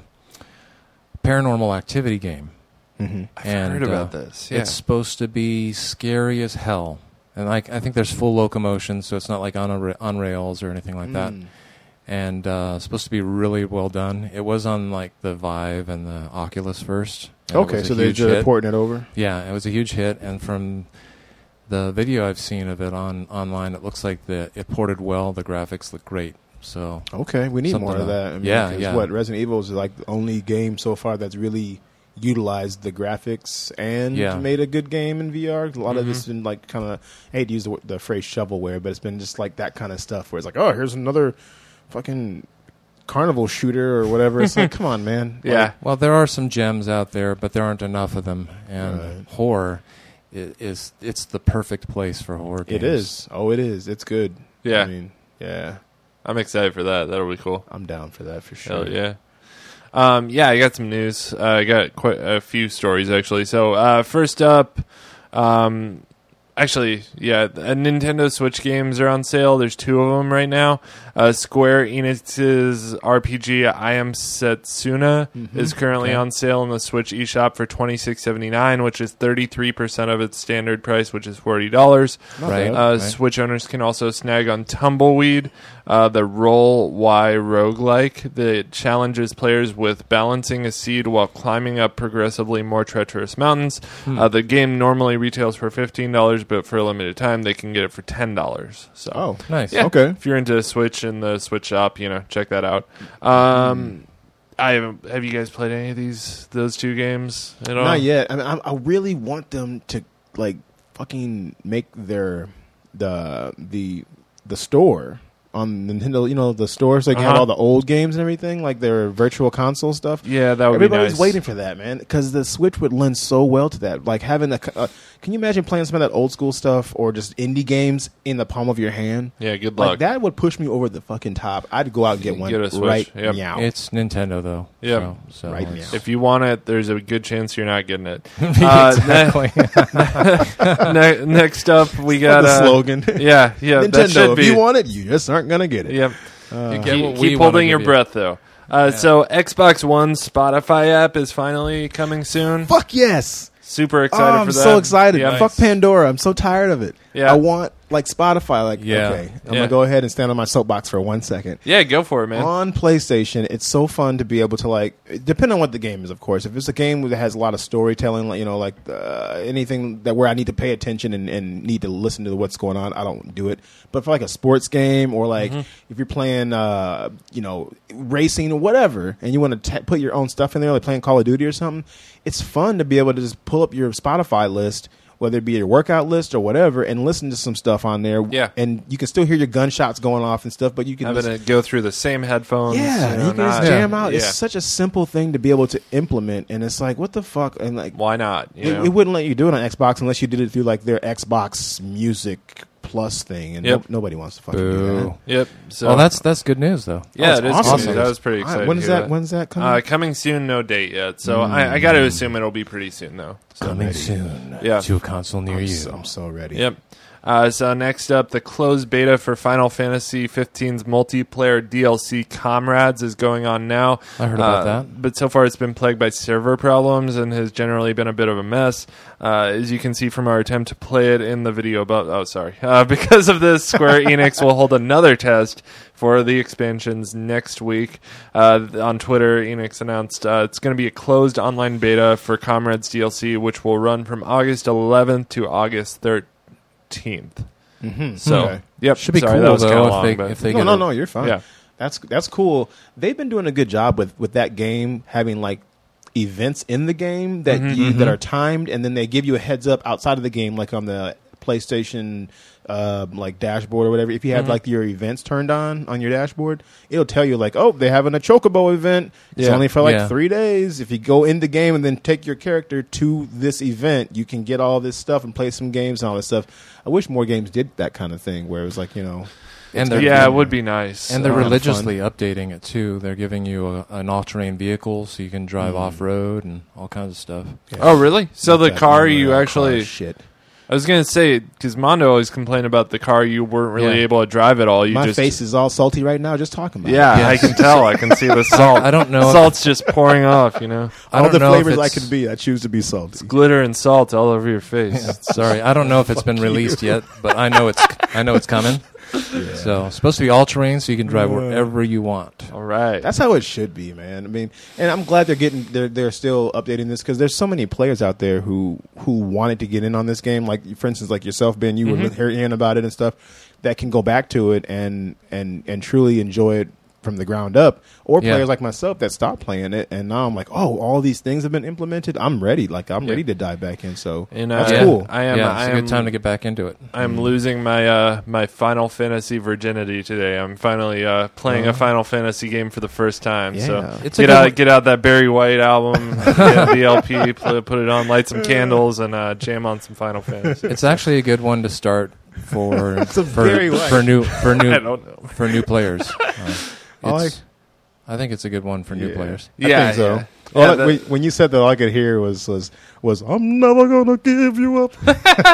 Paranormal Activity game. Mm-hmm. I've And, heard about uh, this. Yeah. It's supposed to be scary as hell, and like I think there's full locomotion, so it's not like on a ra- on rails or anything like Mm. that. And uh, it's supposed to be really well done. It was on like the Vive and the Oculus first. and it Okay, was a so they're huge just hit. porting it over. Yeah, it was a huge hit, and from the video I've seen of it on online, it looks like the it ported well. The graphics look great. So Okay, we need Something more of to- that. I mean, yeah, 'cause yeah. What Resident Evil is like the only game so far that's really utilized the graphics and Yeah. made a good game in V R. A lot of Mhm. it's been like kind of I hate to use the, the phrase shovelware, but it's been just like that kind of stuff where it's like, oh, here's another fucking carnival shooter or whatever. It's like, come on, man. yeah. well, there are some gems out there, but there aren't enough of them. And Right. horror is, is it's the perfect place for horror Like, games. it is. Oh, it is. It's good. Yeah. I mean, yeah. I'm excited for that. That'll be cool. I'm down for that for sure. Hell yeah. Um, yeah, I got some news. Uh, I got quite a few stories actually. So uh, first up, um, actually, yeah, uh, Nintendo Switch games are on sale. There's two of them right now. Uh, Square Enix's R P G I Am Setsuna Mhm. is currently Okay. on sale in the Switch eShop for twenty-six seventy-nine, which is thirty-three percent of its standard price, which is forty dollars. Not Right. bad. Uh, Right. Switch owners can also snag on Tumbleweed, uh, the Roll Y roguelike that challenges players with balancing a seed while climbing up progressively more treacherous mountains. Hmm. Uh, the game normally retails for fifteen dollars, but for a limited time, they can get it for ten dollars. So, Oh, Nice. yeah, okay. if you're into Switch in the Switch shop, you know, check that out. Um, I haven't, have you guys played any of these those two games at all? Not yet. I mean, I, I really want them to like fucking make their the the the store on Nintendo. You know, the store so they can have Uh-huh. all the old games and everything, like their virtual console stuff. Yeah, that would Everybody's be nice. waiting for that, man, because the Switch would lend so well to that. Like having a, uh, can you imagine playing some of that old school stuff or just indie games in the palm of your hand? Yeah, good luck. Like that would push me over the fucking top. I'd go out and get one Get a Switch, right yep. now. It's Nintendo though. Yep. So, so Right it's- now. If you want it, there's a good chance you're not getting it. Uh, exactly. ne- next up, we got the uh, slogan. Yeah, yeah, that Nintendo. should If be. you want it, you just aren't gonna get it. Yep. Uh, You get Keep, what we keep wanna holding give your you. breath, though. Uh, So Xbox One Spotify app is finally coming soon. Fuck yes. Super Oh, excited I'm for that. so excited. Yeah. Fuck Pandora. I'm so tired of it. Yeah. I want like Spotify. Like, Yeah. okay, I'm Yeah. gonna go ahead and stand on my soapbox for one second. Yeah, go for it, man. On PlayStation, it's so fun to be able to like, depending on what the game is, of course. If it's a game that has a lot of storytelling, like you know, like uh, anything that where I need to pay attention and, and need to listen to what's going on, I don't do it. But for like a sports game or like Mm-hmm. if you're playing, uh, you know, racing or whatever, and you want to t- put your own stuff in there, like playing Call of Duty or something, it's fun to be able to just pull up your Spotify list, whether it be your workout list or whatever, and listen to some stuff on there. Yeah. And you can still hear your gunshots going off and stuff, but you can Having listen- to go through the same headphones. yeah, you know, you can just not- jam out. Yeah. It's such a simple thing to be able to implement, and it's like, what the fuck? And like, Why not? You it, know? it wouldn't let you do it on Xbox unless you did it through like their Xbox Music Plus thing, and Yep. no, nobody wants to fucking do Boo. that. Yep. So Well, that's that's good news though. yeah, Oh, it it's is. awesome. Good. That was pretty All right, exciting. when to is hear that? When's that coming? Uh, coming soon, no date yet. So I, I got to assume it'll be pretty soon, though. So, Coming ready. soon Yeah. to a console near I'm you. so, I'm so ready. Yep. Uh, so next up, the closed beta for Final Fantasy fifteen's multiplayer D L C Comrades is going on now. I heard about Uh, that. But so far it's been plagued by server problems and has generally been a bit of a mess. Uh, as you can see from our attempt to play it in the video about... Oh, sorry. Uh, because of this, Square Enix will hold another test for the expansions next week. Uh, on Twitter, Enix announced uh, it's going to be a closed online beta for Comrades D L C, which will run from August eleventh to August thirteenth. Mm-hmm. So, Okay. yep. Should be sorry, cool that was though kinda if long, they but- if they no, get no, a- no, you're fine. Yeah. That's that's cool. They've been doing a good job with, with that game having like events in the game that Mhm. you that are timed, and then they give you a heads up outside of the game, like on the PlayStation uh, like dashboard or whatever. If you have Mhm. like your events turned on on your dashboard, it'll tell you like, oh, they're having a Chocobo event. It's Yeah. only for like Yeah. three days. If you go in the game and then take your character to this event, you can get all this stuff and play some games and all this stuff. I wish more games did that kind of thing, where it was like, you know, And they're yeah, it would be nice. and they're Uh, religiously updating it too. They're giving you a, an all-terrain vehicle so you can drive Mm. off-road and all kinds of stuff. Oh, really? So the that car memory you of actually... car shit. I was going to say, because Mondo always complained about the car, you weren't really Yeah. able to drive at all. You My just, face is all salty right now just talking about Yeah, it. Yes. I can tell. I can see the salt. I don't know. if- Salt's just pouring off, you know. I all don't the know if flavors I it's- could be, I choose to be salty. Glitter and salt all over your face. Sorry, I don't know if it's been released yet, but I know it's I know it's coming. Yeah. So it's supposed to be all-terrain, so you can drive wherever you want. All right. That's how it should be, man. I mean, and I'm glad they're getting they're they're still updating this because there's so many players out there who who wanted to get in on this game. Like for instance, like yourself, Ben, you Mhm. were hearing about it and stuff. That can go back to it and and and truly enjoy it from the ground up. Or Yeah. players like myself that stopped playing it and now I'm like, oh, all these things have been implemented. I'm ready. Like I'm Yeah. ready to dive back in. So And, uh, that's yeah. cool. I am. yeah, I it's a am, good time to get back into it. I'm losing my uh, my Final Fantasy virginity today. I'm finally uh, playing Oh. a Final Fantasy game for the first time. Yeah. So It's a get good out, one. get out that Barry White album, get the L P, put, put it on, light some candles, and uh, jam on some Final Fantasy. It's actually a good one to start for It's a for, very white. for new for I new don't know. for new players. Uh, I like- it's- I think it's a good one for new Yeah. players. I Yeah, think so. yeah. All Yeah, I- that- when, when you said that, all I could hear was was was I'm never gonna give you up.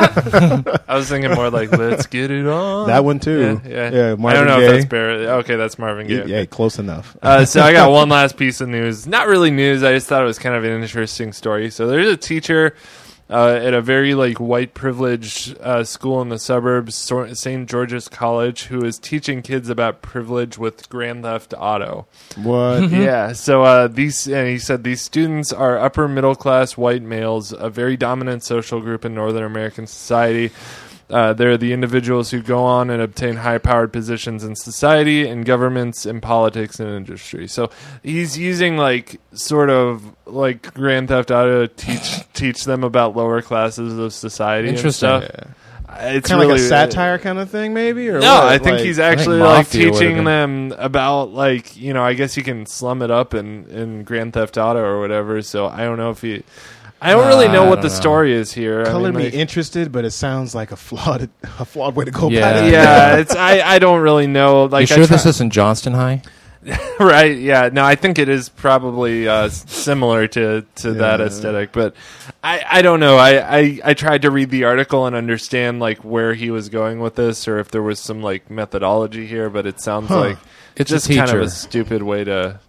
I was thinking more like, let's get it on. That one too. Yeah, yeah. Yeah, I Marvin don't know Gaye. if that's Barry. Okay, that's Marvin Gaye. Yeah, close enough. Uh, so I got one last piece of news. Not really news. I just thought it was kind of an interesting story. So there's a teacher uh, at a very like white privileged uh, school in the suburbs, Sor- Saint George's College, who is teaching kids about privilege with Grand Theft Auto. What? Yeah. So uh, these, and he said these students are upper middle class white males, a very dominant social group in Northern American society. Uh, they're the individuals who go on and obtain high-powered positions in society, in governments, in politics, and industry. So he's using like sort of like Grand Theft Auto to teach teach them about lower classes of society. Interesting. And stuff. It's Kind of really like a satire kind of thing, maybe? Or no, what? I think Like- he's I think actually like Mafia would've teaching been- them about like you know I guess you can slum it up in in Grand Theft Auto or whatever. So I don't know if he. I don't really Uh, know I what don't the know. story is here. I color mean, me like- interested, but it sounds like a flawed a flawed way to go Yeah. about it. yeah, it's I, I don't really know. Like, you I sure try- this isn't Johnston High? right? Yeah, no, I think it is probably uh, s- similar to, to that Yeah. aesthetic, but I, I don't know. I, I, I tried to read the article and understand like where he was going with this, or if there was some like methodology here, but it sounds Huh. like It's just a kind of teacher. a stupid way to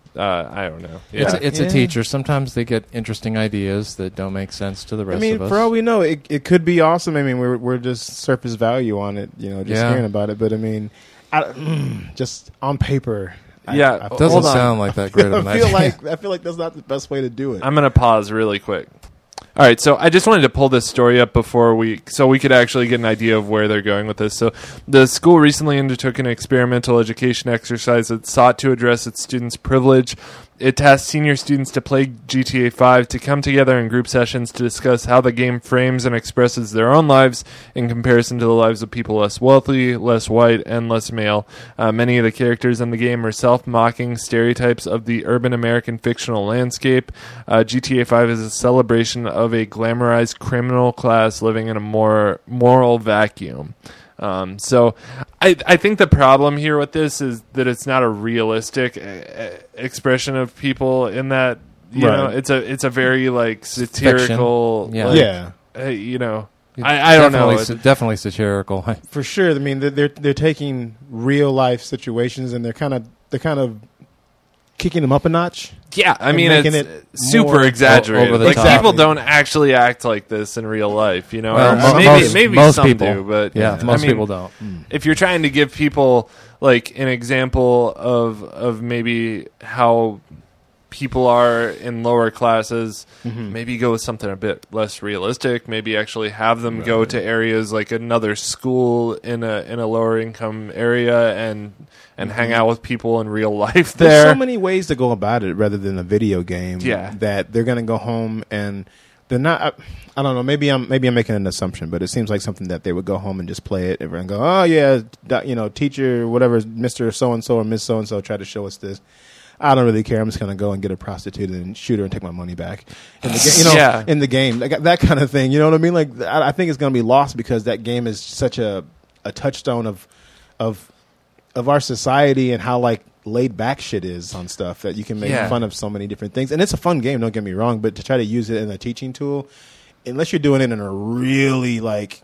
uh, I don't know. It's, Yeah. a, it's Yeah. a teacher. Sometimes they get interesting ideas that don't make sense to the rest I mean, of us. for all we know, it it could be awesome. I mean, we're we're just surface value on it, you know, just Yeah. hearing about it. But I mean, I, mm, just on paper, I- Yeah, I, it Hold doesn't on. sound like that great of an I feel idea. like I feel like that's not the best way to do it. I'm going to pause really quick. All right, so I just wanted to pull this story up before we, so we could actually get an idea of where they're going with this. So, the school recently undertook an experimental education exercise that sought to address its students' privilege. It tasked senior students to play G T A five, to come together in group sessions to discuss how the game frames and expresses their own lives in comparison to the lives of people less wealthy, less white, and less male. Uh, many of the characters in the game are self-mocking stereotypes of the urban American fictional landscape. Uh, G T A five is a celebration of a glamorized criminal class living in a more moral vacuum. Um, so I, I think the problem here with this is that it's not a realistic uh, expression of people in that, you Right. know, it's a, it's a very like satirical, Yeah. like, yeah, uh, you know, I, I don't know. Definitely, sa- definitely satirical. for sure. I mean, they're they're, they're taking real life situations and they're kind of they're kind of kicking them up a notch. Yeah, I and mean, making it's it super more exaggerated. over the Like top. people don't actually act like this in real life, you know. Well, Or mo- maybe most- maybe most some people. do, but Yeah, I most mean, people don't. If you're trying to give people like an example of of maybe how people are in lower classes, Mm-hmm. maybe go with something a bit less realistic. Maybe actually have them go to areas like another school in a in a lower income area and and hang out with people in real life There's there. so many ways to go about it rather than a video game. Yeah. that they're gonna go home and they're not. I, I don't know. Maybe I'm maybe I'm making an assumption, but it seems like something that they would go home and just play it and go, oh yeah, doc- you know, teacher, whatever, Mister So and So or Miss So and So tried to show us this. I don't really care. I'm just gonna go and get a prostitute and shoot her and take my money back. In the ga- you know, Yeah. in the game, like, that kind of thing. You know what I mean? Like, I, I think it's gonna be lost because that game is such a a touchstone of of of our society and how like laid back shit is on stuff that you can make Yeah. fun of so many different things. And it's a fun game. Don't get me wrong, but to try to use it in a teaching tool, unless you're doing it in a really like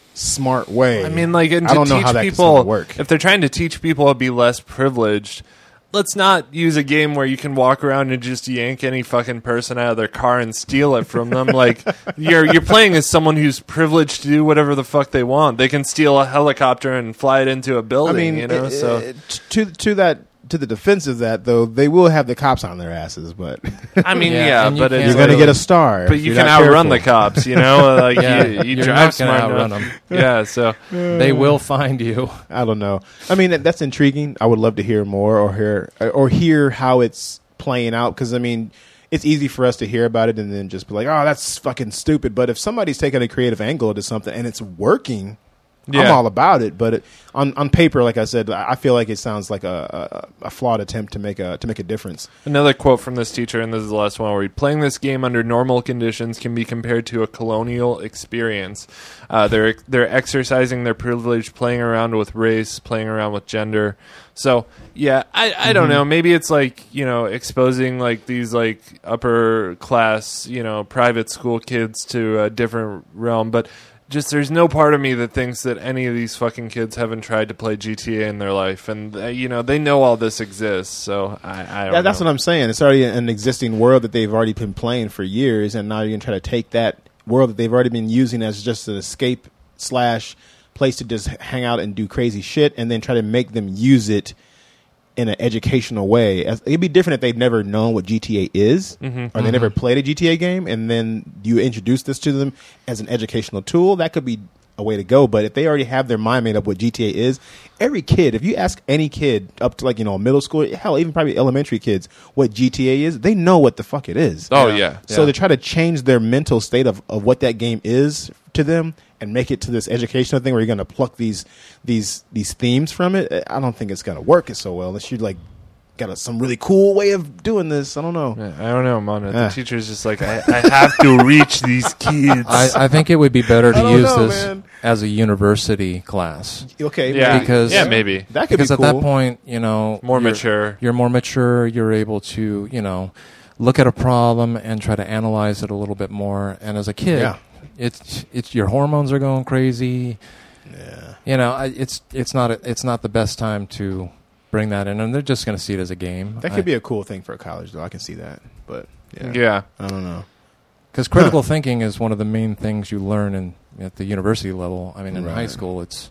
smart way. I mean, like, and I to don't know teach how that's people, gonna work. if they're trying to teach people to be less privileged, let's not use a game where you can walk around and just yank any fucking person out of their car and steal it from them. Like, you're you're playing as someone who's privileged to do whatever the fuck they want. They can steal a helicopter and fly it into a I building, mean, you know. it- so it- to to that to the defense of that though, they will have the cops on their asses, but I mean, Yeah, yeah, and you but can't it's you're gonna like- get a star. But if you you're can not outrun careful. the cops, you know. Like Yeah, you, you you're drive not gonna smart outrun enough. them. Yeah, so They will find you. I don't know. I mean, that- that's intriguing. I would love to hear more or hear or hear how it's playing out because I mean, it's easy for us to hear about it and then just be like, "Oh, that's fucking stupid." But if somebody's taking a creative angle to something and it's working, I'm Yeah. all about it. But it, on on paper, like I said, I I feel like it sounds like a, a, a flawed attempt to make a to make a difference. another quote from this teacher, and this is the last one. Where he, playing this game under normal conditions can be compared to a colonial experience. Uh, they're they're exercising their privilege, playing around with race, playing around with gender. So yeah, I, I don't know. Maybe it's like, you know, exposing like these like upper class, you know, private school kids to a different realm, but. Just there's no part of me that thinks that any of these fucking kids haven't tried to play G T A in their life, and uh, you know they know all this exists. So I, I don't Yeah, that's know. what I'm saying. It's already an existing world that they've already been playing for years, and now you're gonna try to take that world that they've already been using as just an escape slash place to just hang out and do crazy shit, and then try to make them use it in an educational way. As, it'd be different if they'd never known what G T A is, Mhm. or they never played a G T A game, and then you introduce this to them as an educational tool. That could be a way to go. But if they already have their mind made up what G T A is, every kid, if you ask any kid up to like, you know, middle school, hell, even probably elementary kids, what G T A is, they know what the fuck it is. Oh yeah. So yeah. they try to change their mental state of, of what that game is to them and make it to this educational thing where you're going to pluck these these these themes from it. I don't think it's going to work so well unless you like got a, some really cool way of doing this. I don't know. Yeah, I don't know, man. The Ah. teacher's just like, I, I have to reach these kids. I, I think it would be better to I don't use know, this man. as a university class. Okay, yeah, maybe. because- yeah, maybe that could Because be at cool. that point, you know, more you're- mature. You're more mature. You're able to, you know, look at a problem and try to analyze it a little bit more. And as a kid, Yeah. it's it's your hormones are going crazy. Yeah. You know, I- it's it's not a, it's not the best time to bring that in, and they're just going to see it as a game. That could be a cool thing for a college, though. I can see that, but yeah, Yeah. I don't know. Because critical thinking is one of the main things you learn in at the university level. I mean, in Right. high school, it's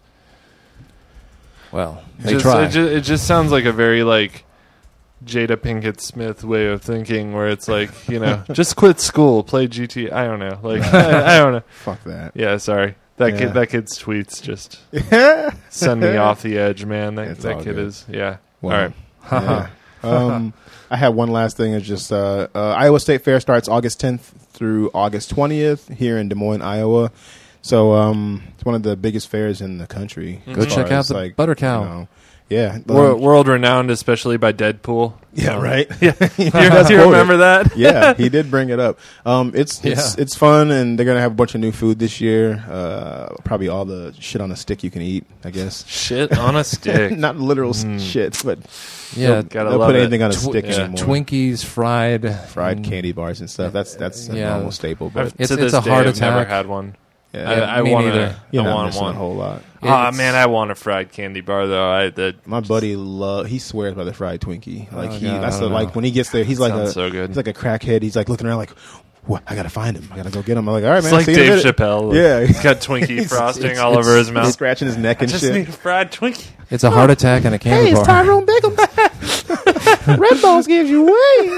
well, It they just, try. It just, it just sounds like a very like Jada Pinkett Smith way of thinking, where it's like, you know, just quit school, play G T. I don't know, like I, I don't know. Fuck that. Yeah, sorry. That Yeah. kid, that kid's tweets just send me off the edge, man. That It's that all kid good. is, yeah. Well, All right. Yeah. um, I have one last thing. It's just uh, uh, Iowa State Fair starts August tenth through August twentieth here in Des Moines, Iowa. So um, it's one of the biggest fairs in the country. Go Go as far check out as, the like, Butter Cow. you know, yeah, Wor- um, world renowned, especially by Deadpool. yeah, right. Yeah. Do you, That's do you quoted. remember that? Yeah, he did bring it up. Um, it's it's Yeah. it's fun, and they're gonna have a bunch of new food this year. Uh, probably all the shit on a stick you can eat, I guess. Shit on a stick. Not literal s Mm. shit, but Yeah, they'll, Gotta they'll love put it. anything on a Tw- stick yeah. anymore. Twinkies, fried, Fried and candy bars and stuff. That's that's a Yeah. normal staple, but I've, It's- to it's this a day, heart I've never attack. had one. yeah, I, I me want neither. to. you're I not want missing one. a whole lot. Ah It's- man, I want a fried candy bar though. I the My buddy love. He swears by the fried Twinkie. Like Oh, he, God, that's I the, don't like know. when he gets there, he's like sounds a so good. he's like a crackhead. He's like looking around like, what? I gotta find him. I gotta go get him. I'm like, all right, It's man. like see you in a Dave minute. Chappelle. Yeah. He's got Twinkie It's- frosting it's- all over his He's mouth. scratching his neck I and just shit. need a fried Twinkie. it's a heart attack and a candy bar. Bickle. Red Balls gives you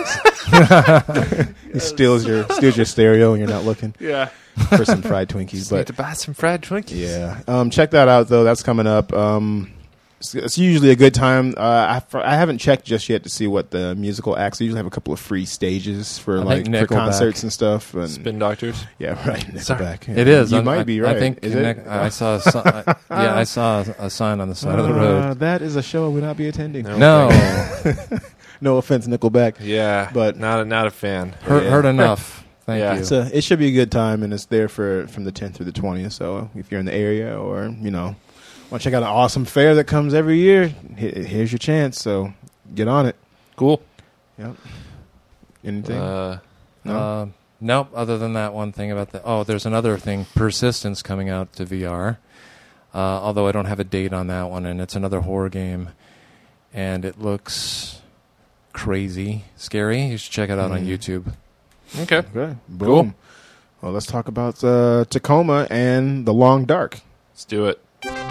wings. He steals your steals your stereo and you're not looking Yeah. for some fried Twinkies. Just need But to buy some fried Twinkies. yeah, um, check that out though. That's coming up. Um, it's, it's usually a good time. Uh, I, fr- I haven't checked just yet to see what the musical acts. They usually have a couple of free stages for I like think for Nickelback. concerts and stuff. And Spin Doctors. yeah, right. Sorry. Nickelback. It is. You I'm- might I- be right. I think is Nick- it? I saw. A si- I, yeah, I saw a, a sign on the side of the road. Uh, that is a show I would not be attending. No. No, No offense, Nickelback. Yeah, But- not a, not a fan. heard, Yeah. heard enough. Thank Yeah. you. It's a, it should be a good time, and it's there for from the tenth through the twentieth. So if you're in the area, or you know, want to check out an awesome fair that comes every year, he- here's your chance. So get on it. Cool. Yep. Anything? Uh, no. Uh, nope. Other than that one thing about the oh, there's another thing. Persistence coming out to V R. Uh, although I don't have a date on that one, and it's another horror game, and it looks crazy, scary. You should check it out on Mm. YouTube. okay. Okay. Boom. Cool. Well, let's talk about uh, Tacoma and The Long Dark. Let's do it.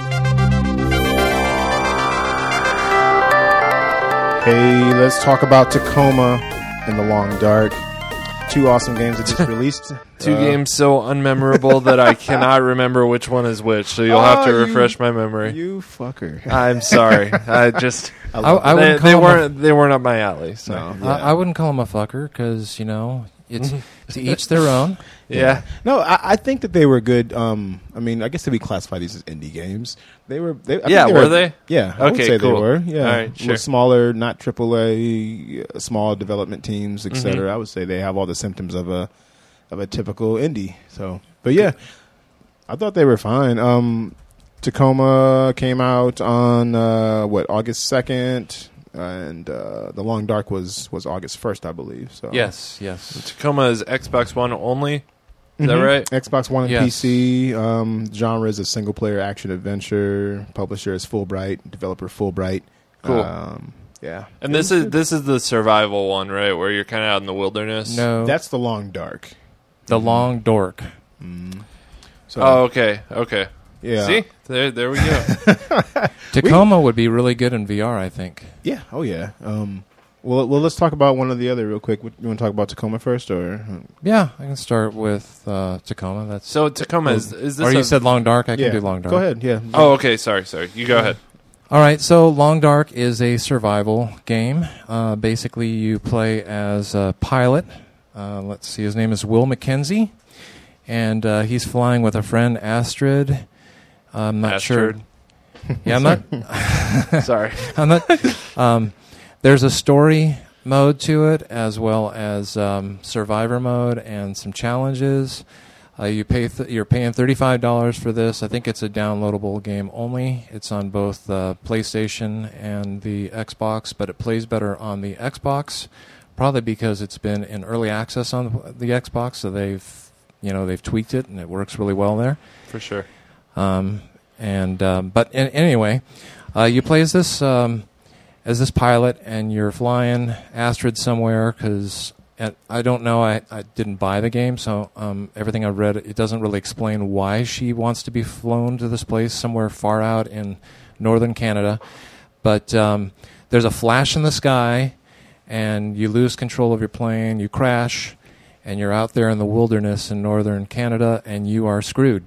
Hey, let's talk about Tacoma and The Long Dark. Two awesome games that just released. Two Uh, games so unmemorable that I cannot remember which one is which. So you'll have to Oh, you- refresh my memory. You fucker. I'm sorry. I just I I, love I they, wouldn't they call him a- weren't they weren't up my alley. So. No. I, Yeah. I wouldn't call him a fucker because you know it's to each their own. Yeah. No, I, I think that they were good. Um, I mean, I guess if we classify these as indie games, they were. They, I think Yeah, they were they? Yeah, I would Okay, say cool. they were. Yeah, All right, With sure. smaller, not triple A, uh, small development teams, et Mhm. cetera. I would say they have all the symptoms of a of a typical indie. So, but yeah, I thought they were fine. Um, Tacoma came out on uh, what August second, and uh, The Long Dark was was August first, I believe. So Yes, yes. Tacoma is Xbox One only. Is that Mhm. right? Xbox One and Yes. P C. Um, genre is a single player action adventure. Publisher is Fulbright. Developer Fulbright. Cool. Um, yeah. And this is this is the survival one, right? Where you're kind of out in the wilderness. No, That's The Long Dark. the long dork. Mm. So Oh, okay, okay. yeah. See, there, there we go. Tacoma would be really good in V R, I think. Yeah. Oh yeah. Um, well, well, let's talk about one or the other real quick. What- You want to talk about Tacoma first, or Yeah, I can start with uh, Tacoma. That's So Tacoma is is this? or you a- said long dark. I can yeah. do long dark. Go ahead. Yeah. Oh, okay. Sorry, sorry. You go ahead. All right, so Long Dark is a survival game. Uh, basically, you play as a pilot. Uh, let's see, his name is Will McKenzie, and uh, he's flying with a friend, Astrid. I'm not Astrid. sure. Yeah, I'm not. Sorry. I'm not. Um, there's a story mode to it, as well as um, survivor mode and some challenges. Uh, you pay th- you're paying thirty-five dollars for this. I think it's a downloadable game only. It's on both the PlayStation and the Xbox, but it plays better on the Xbox, probably because it's been in early access on the Xbox. So they've you know they've tweaked it and it works really well there. For sure. Um, and um, but in, anyway, uh, you play as this um, as this pilot, and you're flying Astrid somewhere because I don't know. I, I didn't buy the game, so um, everything I read, it doesn't really explain why she wants to be flown to this place somewhere far out in northern Canada. But um, there's a flash in the sky, and you lose control of your plane, you crash, and you're out there in the wilderness in northern Canada, and you are screwed.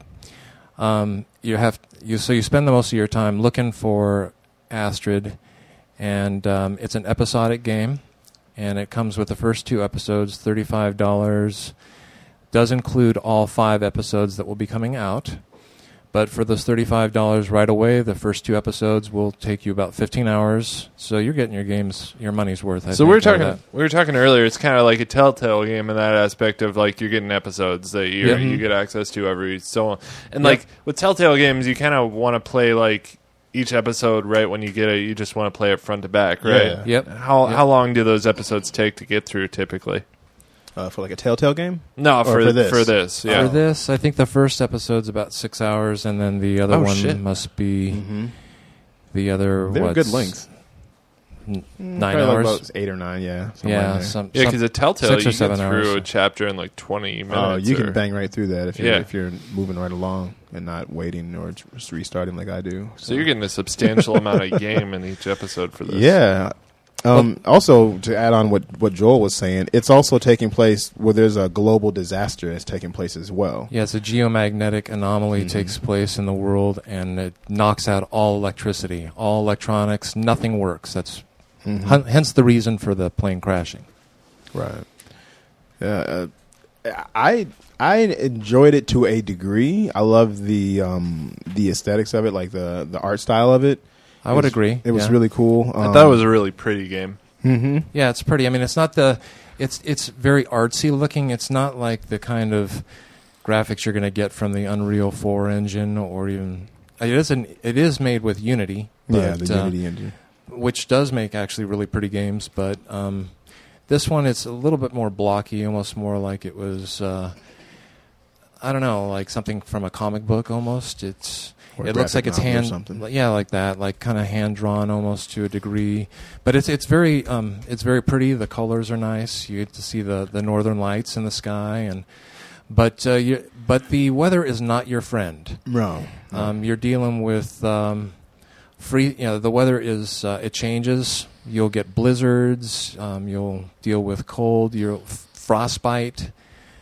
Um, you have you so you spend the most of your time looking for Astrid, and um, it's an episodic game. And it comes with the first two episodes, thirty-five dollars. Does include all five episodes that will be coming out. But for those thirty-five dollars right away, the first two episodes will take you about fifteen hours. So you're getting your games, your money's worth. I so think, we were talking. that. We were talking earlier. It's kind of like a Telltale game in that aspect of like you're getting episodes that you Yep. you get access to every so on. And Yep. like with Telltale games, you kind of want to play like each episode right when you get it. You just want to play it front to back, right? Yeah. Yep. How Yep. how long do those episodes take to get through typically? Uh, for like a Telltale game? No, Or for for this? for this, yeah. For this, I think the first episode's about six hours, and then the other Oh, one shit. must be Mm-hmm. the other. They're what's, good lengths. n- Mm, Nine probably like hours. about eight or nine, yeah. somewhere in Yeah, there. some, Yeah, some because a Telltale, six or you get seven through hours. a chapter in like twenty minutes. Oh, you or- can bang right through that if you're, Yeah. if you're moving right along and not waiting or just restarting like I do. So you're getting a substantial amount of game in each episode for this. Yeah. Um, also, to add on what, what Joel was saying, it's also taking place where there's a global disaster that's taking place as well. Yeah, it's a geomagnetic anomaly Mhm. takes place in the world, and it knocks out all electricity, all electronics. Nothing works. That's Mhm. hun- hence the reason for the plane crashing. Right. Yeah. Uh, I I enjoyed it to a degree. I love the um, the aesthetics of it, like the, the art style of it. I would It was- agree. It was yeah. really cool. I thought it was a really pretty game. Mm-hmm. Yeah, it's pretty. I mean, it's not the. It's it's very artsy looking. It's not like the kind of graphics you're going to get from the Unreal four engine, or even it is an, it is made with Unity. Yeah, but, the uh, Unity engine. which does make actually really pretty games. But um, this one, it's a little bit more blocky, almost more like it was. Uh, I don't know, like something from a comic book almost. It's Or a it looks graphic like it's novel or hand, something. yeah, like that, like kind of hand drawn almost to a degree. But it's it's very um, it's very pretty. The colors are nice. You get to see the, the northern lights in the sky, and but uh, you, but the weather is not your friend. No. Um, you're dealing with um, free. You know, the weather is uh, it changes. You'll get blizzards. Um, you'll deal with cold. You'll f- frostbite.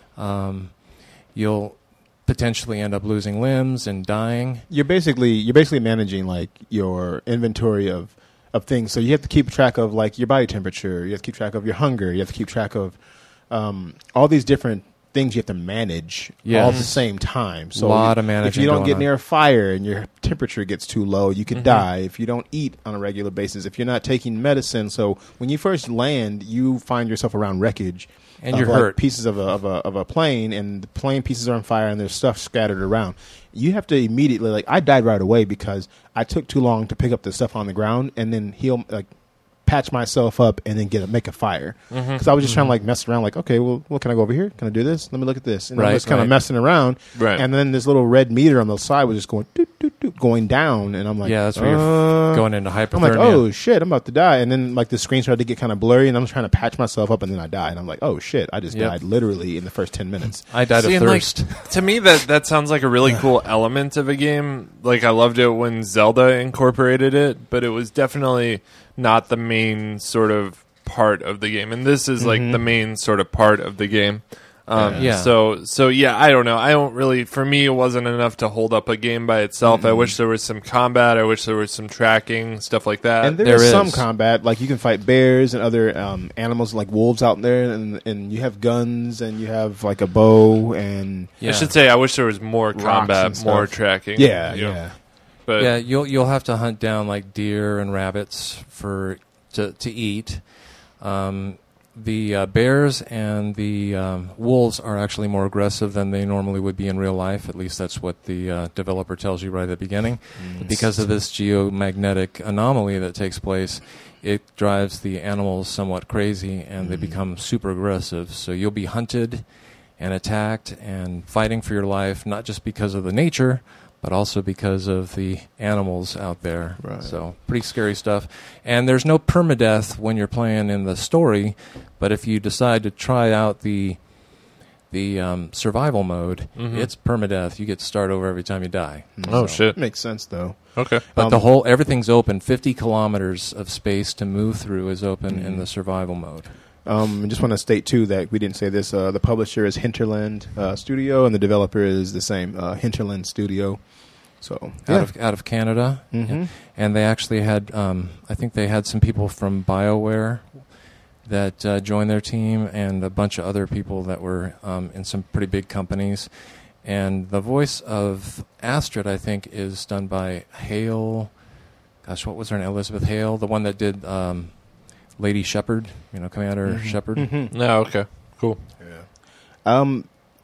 Um, you'll potentially end up losing limbs and dying. You're basically you're basically managing like your inventory of of things. So you have to keep track of like your body temperature. You have to keep track of your hunger. You have to keep track of um, all these different things you have to manage Yes. all at the same time. So Lot you- of managing if you don't going get on. near a fire and your temperature gets too low, you could Mhm. die. If you don't eat on a regular basis, if you're not taking medicine, so when you first land, you find yourself around wreckage. And of, you're like, hurt. pieces of a, of a of a plane, and the plane pieces are on fire, and there's stuff scattered around. You have to immediately, like, I died right away because I took too long to pick up the stuff on the ground and then heal, like, patch myself up and then get a, make a fire. Because I was just trying to like mess around, like, okay, well, well, can I go over here? Can I do this? Let me look at this. And I Right, was kind of right. messing around, Right. and then this little red meter on the side was just going doot, doot, doot, going down, and I'm like, Yeah, that's where you're uh, Going into hypothermia. I'm like, oh shit, I'm about to die. And then like the screen started to get kind of blurry, and I'm trying to patch myself up, and then I died. And I'm like, oh shit, I just Yep. died literally in the first ten minutes. I died See, of and, like, thirst. To me, that that sounds like a really cool element of a game. Like I loved it when Zelda incorporated it, but it was definitely not the main sort of part of the game. And this is like Mhm. the main sort of part of the game. Um, Yeah. So so yeah, I don't know. I don't really. For me, it wasn't enough to hold up a game by itself. I Mhm. wish there was some combat. I wish there was some tracking stuff like that. And there there is some is. combat, like you can fight bears and other um, animals like wolves out there, and and you have guns and you have like a bow and Yeah. I should say I wish there was more Rocks combat, and more stuff. tracking. yeah, you know. yeah. But yeah, you'll you'll have to hunt down like deer and rabbits for to to eat. Um, the uh, bears and the um, wolves are actually more aggressive than they normally would be in real life. At least that's what the uh, developer tells you right at the beginning. Because of this geomagnetic anomaly that takes place, it drives the animals somewhat crazy, and they Mhm. become super aggressive. So you'll be hunted and attacked and fighting for your life, not just because of the nature, but also because of the animals out there. Right. So pretty scary stuff. And there's no permadeath when you're playing in the story, but if you decide to try out the the um, survival mode, Mhm. it's permadeath. You get to start over every time you die. Oh, So- shit. Makes sense though. Okay. But Um, the whole everything's open. Fifty kilometers of space to move through is open in Mhm. the survival mode. Um, I just want to state too that we didn't say this. Uh, the publisher is Hinterland uh, Studio, and the developer is the same, uh, Hinterland Studio. So Out of out of Canada, Mhm. and they actually had, um, I think they had some people from BioWare that uh, joined their team, and a bunch of other people that were um, in some pretty big companies. And the voice of Astrid, I think, is done by Hale. Gosh, what was her name? Elizabeth Hale, the one that did um, Lady Shepherd, you know, Commander Mhm. Shepherd. Mhm. No, okay. Cool. Yeah. Um,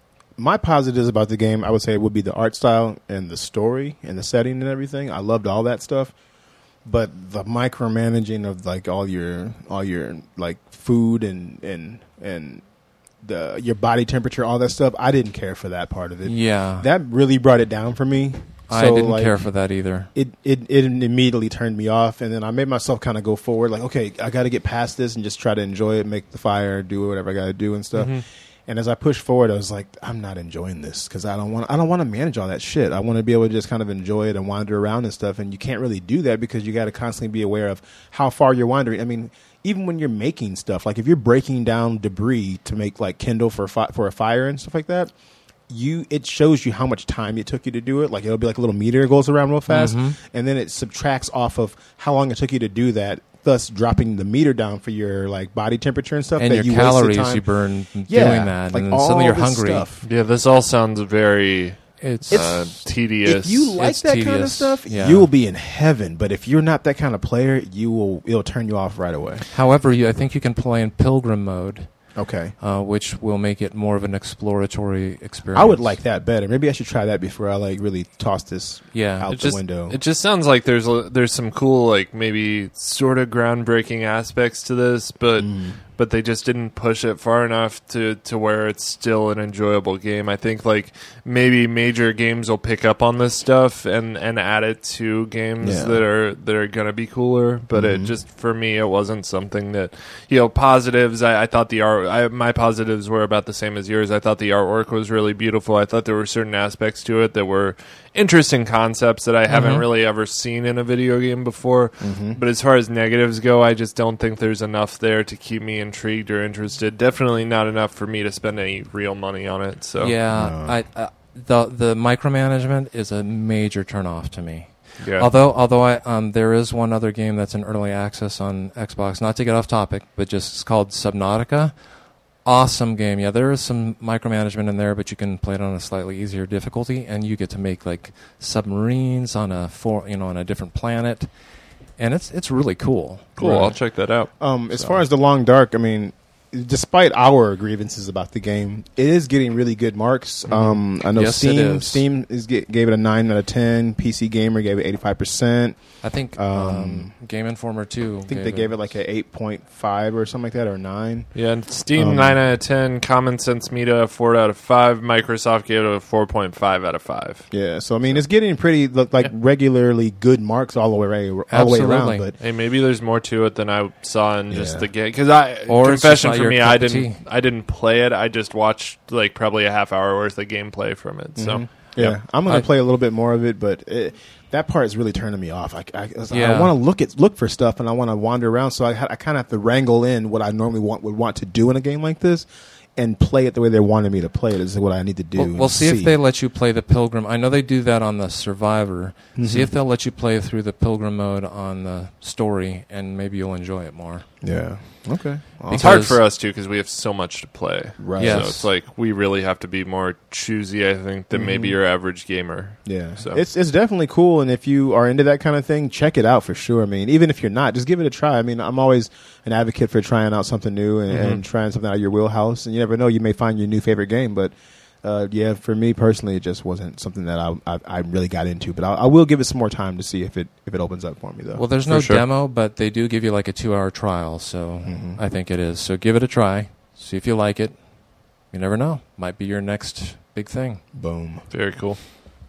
my positives about the game, I would say, would be the art style and the story and the setting and everything. I loved all that stuff, but the micromanaging of like all your all your like food and and and the your body temperature, all that stuff, I didn't care for that part of it. Yeah, That really brought it down for me. I So, didn't like, care for that either. It, it it immediately turned me off, and then I made myself kind of go forward, like, okay, I got to get past this and just try to enjoy it, make the fire, do whatever I got to do and stuff. Mhm. And as I pushed forward, I was like, I'm not enjoying this because I don't want I don't want to manage all that shit. I want to be able to just kind of enjoy it and wander around and stuff. And you can't really do that because you got to constantly be aware of how far you're wandering. I mean, even when you're making stuff, like if you're breaking down debris to make like kindle for fi- for a fire and stuff like that, you it shows you how much time it took you to do it. Like it'll be like a little meter goes around real fast, Mhm. and then it subtracts off of how long it took you to do that, thus dropping the meter down for your like body temperature and stuff. And that your you wasted calories time. you burn Yeah, doing that, like and then all suddenly you're this hungry. stuff. Yeah, this all sounds very It's, uh, tedious. If you like It's that kind of tedious, stuff, yeah. you will be in heaven. But if you're not that kind of player, you will it'll turn you off right away. however, you, I think you can play in pilgrim mode, Okay. uh, which will make it more of an exploratory experience. I would like that better. Maybe I should try that before I like really toss this Yeah, out it the just, window. It just sounds like there's a, there's some cool, like maybe sort of groundbreaking aspects to this, but Mm. but they just didn't push it far enough to, to where it's still an enjoyable game. I think like maybe major games will pick up on this stuff and, and add it to games Yeah. that are that are gonna be cooler. But it Mhm. just for me, it wasn't something that you know positives. I, I thought the art. I, my positives were about the same as yours. I thought the artwork was really beautiful. I thought there were certain aspects to it that were interesting concepts that I haven't Mhm. really ever seen in a video game before. Mhm. But as far as negatives go, I just don't think there's enough there to keep me intrigued or interested. Definitely not enough for me to spend any real money on it. So Yeah, No. I, uh, the the micromanagement is a major turnoff to me. yeah. Although although I um, there is one other game that's in early access on Xbox. Not to get off topic, but just it's called Subnautica. Awesome game. Yeah, there is some micromanagement in there, but you can play it on a slightly easier difficulty, and you get to make like submarines on a for you know on a different planet, and it's it's really cool. cool. Right. I'll check that out. Um, as So- far as the Long Dark, I mean, despite our grievances about the game, it is getting really good marks. Um, I know Yes, it Steam is. Steam is g- gave it a nine out of ten. P C Gamer gave it eighty five percent. I think Um, um, Game Informer too. I think they gave it like an eight point five or something like that, or nine. Yeah, and Steam Um, nine out of ten, Common Sense Media a four out of five, Microsoft gave it a four point five out of five. Yeah, so I mean, it's getting pretty look like Yeah. regularly good marks all the way all the way Absolutely. around. But Hey, maybe there's more to it than I saw in just Yeah. the game. Because I, Or it's confession just not for your me, cup I of didn't, tea. I didn't play it. I just watched like probably a half hour worth of gameplay from it. So Mhm. yeah, Yep. I'm gonna I- play a little bit more of it, but it, that part is really turning me off. I, I, Yeah. I want to look at look for stuff and I want to wander around, so I, ha- I kind of have to wrangle in what I normally want would want to do in a game like this, and play it the way they wanted me to play it. Is what I need to do. We'll, and we'll see, if they let you play the Pilgrim. I know they do that on the Survivor. Mhm. See if they'll let you play through the Pilgrim mode on the story, and maybe you'll enjoy it more. Yeah. Okay. it's Because- hard for us too because we have so much to play. Right. Yes. So it's like we really have to be more choosy, I think, than maybe Mhm. your average gamer. Yeah, So- it's it's definitely cool, and if you are into that kind of thing, check it out for sure. I mean, even if you're not, just give it a try. I mean, I'm always an advocate for trying out something new and, Mhm. and trying something out of your wheelhouse. And you never know, you may find your new favorite game. But uh, yeah, for me personally, it just wasn't something that I I, I really got into. But I, I will give it some more time to see if it if it opens up for me though. Well, there's For no sure. demo, but they do give you like a two-hour trial, so Mhm. I think it is. So give it a try. See if you like it. You never know. Might be your next big thing. Boom. Very cool.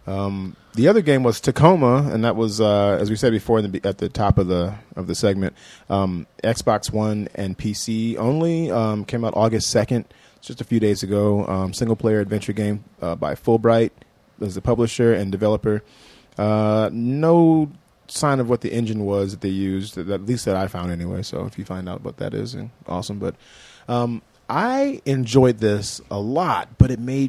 Um, the other game was Tacoma, and that was, uh, as we said before in the, at the top of the of the segment, um, Xbox One and P C only. Um, came out August second, just a few days ago. Um, single player adventure game uh, by Fulbright as the publisher and developer. Uh, no sign of what the engine was that they used, at least that I found anyway. So if you find out what that is, then awesome. But um, I enjoyed this a lot, but it made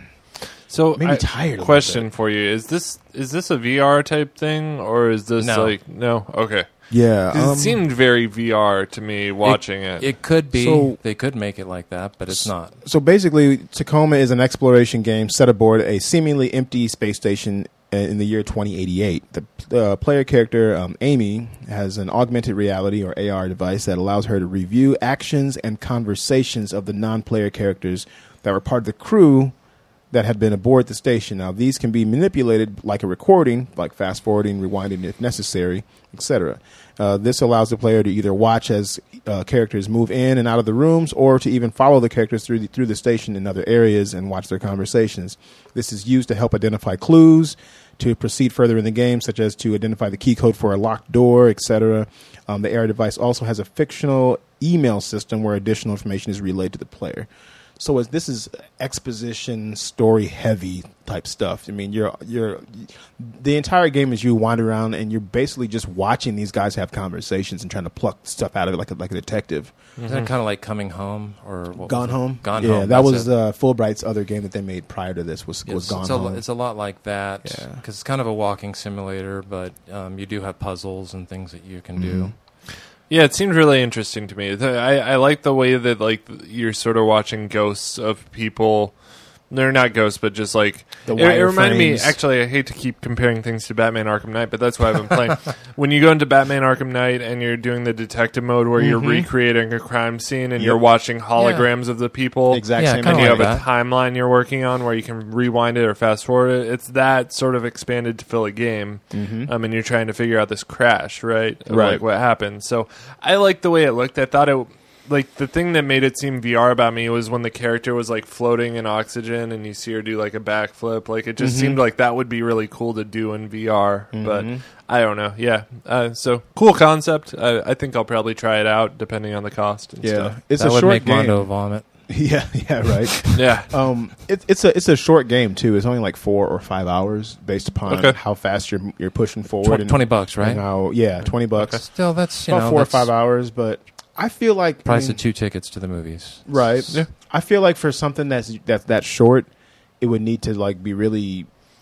So made me I- tired. a little Question bit. for you: Is this is this a V R type thing, or is this No. like no? Okay, Yeah, 'Cause um, it seemed very V R to me watching it. It could be. So- they could make it like that, but it's not. So basically, Tacoma is an exploration game set aboard a seemingly empty space station in the year twenty eighty-eight. The uh, player character, um, Amy, has an augmented reality or A R device that allows her to review actions and conversations of the non-player characters that were part of the crew that had been aboard the station. Now, these can be manipulated like a recording, like fast-forwarding, rewinding if necessary, et cetera. Uh, this allows the player to either watch as uh, characters move in and out of the rooms, or to even follow the characters through the, through the station in other areas and watch their conversations. This is used to help identify clues, to proceed further in the game, such as to identify the key code for a locked door, et cetera. Um, the A R device also has a fictional email system where additional information is relayed to the player. So as this is exposition, story heavy type stuff. I mean, you're you're the entire game is you wander around and you're basically just watching these guys have conversations and trying to pluck stuff out of it like a, like a detective. Isn't it kind of like Coming Home or what Gone was it? Home, Gone yeah, Home. that that's was it. uh, Fulbright's other game that they made prior to this was was It's, Gone it's, a, Home. it's a lot like that Yeah. because it's kind of a walking simulator, but um, you do have puzzles and things that you can Mhm. do. Yeah, it seemed really interesting to me. The- I, I like the way that like you're sort of watching ghosts of people. They're not ghosts, but just like The it, it reminded me. wireframes. Actually, I hate to keep comparing things to Batman: Arkham Knight, but that's why I've been playing. When you go into Batman: Arkham Knight and you're doing the detective mode, where you're Mhm. recreating a crime scene and Yep. you're watching holograms of the people, Exact Yeah, same kinda and you idea. like have that. a timeline you're working on where you can rewind it or fast forward it. It's that sort of expanded to fill a game. Mhm. Um, and you're trying to figure out this crash, right? Of, Right. Like what happened. So I liked the way it looked. I thought it, like the thing that made it seem V R about me was when the character was like floating in oxygen and you see her do like a backflip. Like it just Mhm. seemed like that would be really cool to do in V R. But Mhm. I don't know. Yeah. Uh, so cool concept. I, I think I'll probably try it out depending on the cost and Yeah, stuff. it's that a would short make game. Mondo vomit. Yeah, yeah, right. Yeah. Um, it, it's a it's a short game too. It's only like four or five hours, based upon Okay. how fast you're you're pushing forward. Tw- and, Twenty bucks, right? and how, yeah, twenty bucks. Okay. Still, that's you About know four or that's five hours, but I feel like I price mean, of two tickets to the movies. right. Yeah. I feel like for something that's that's that short, it would need to like be really.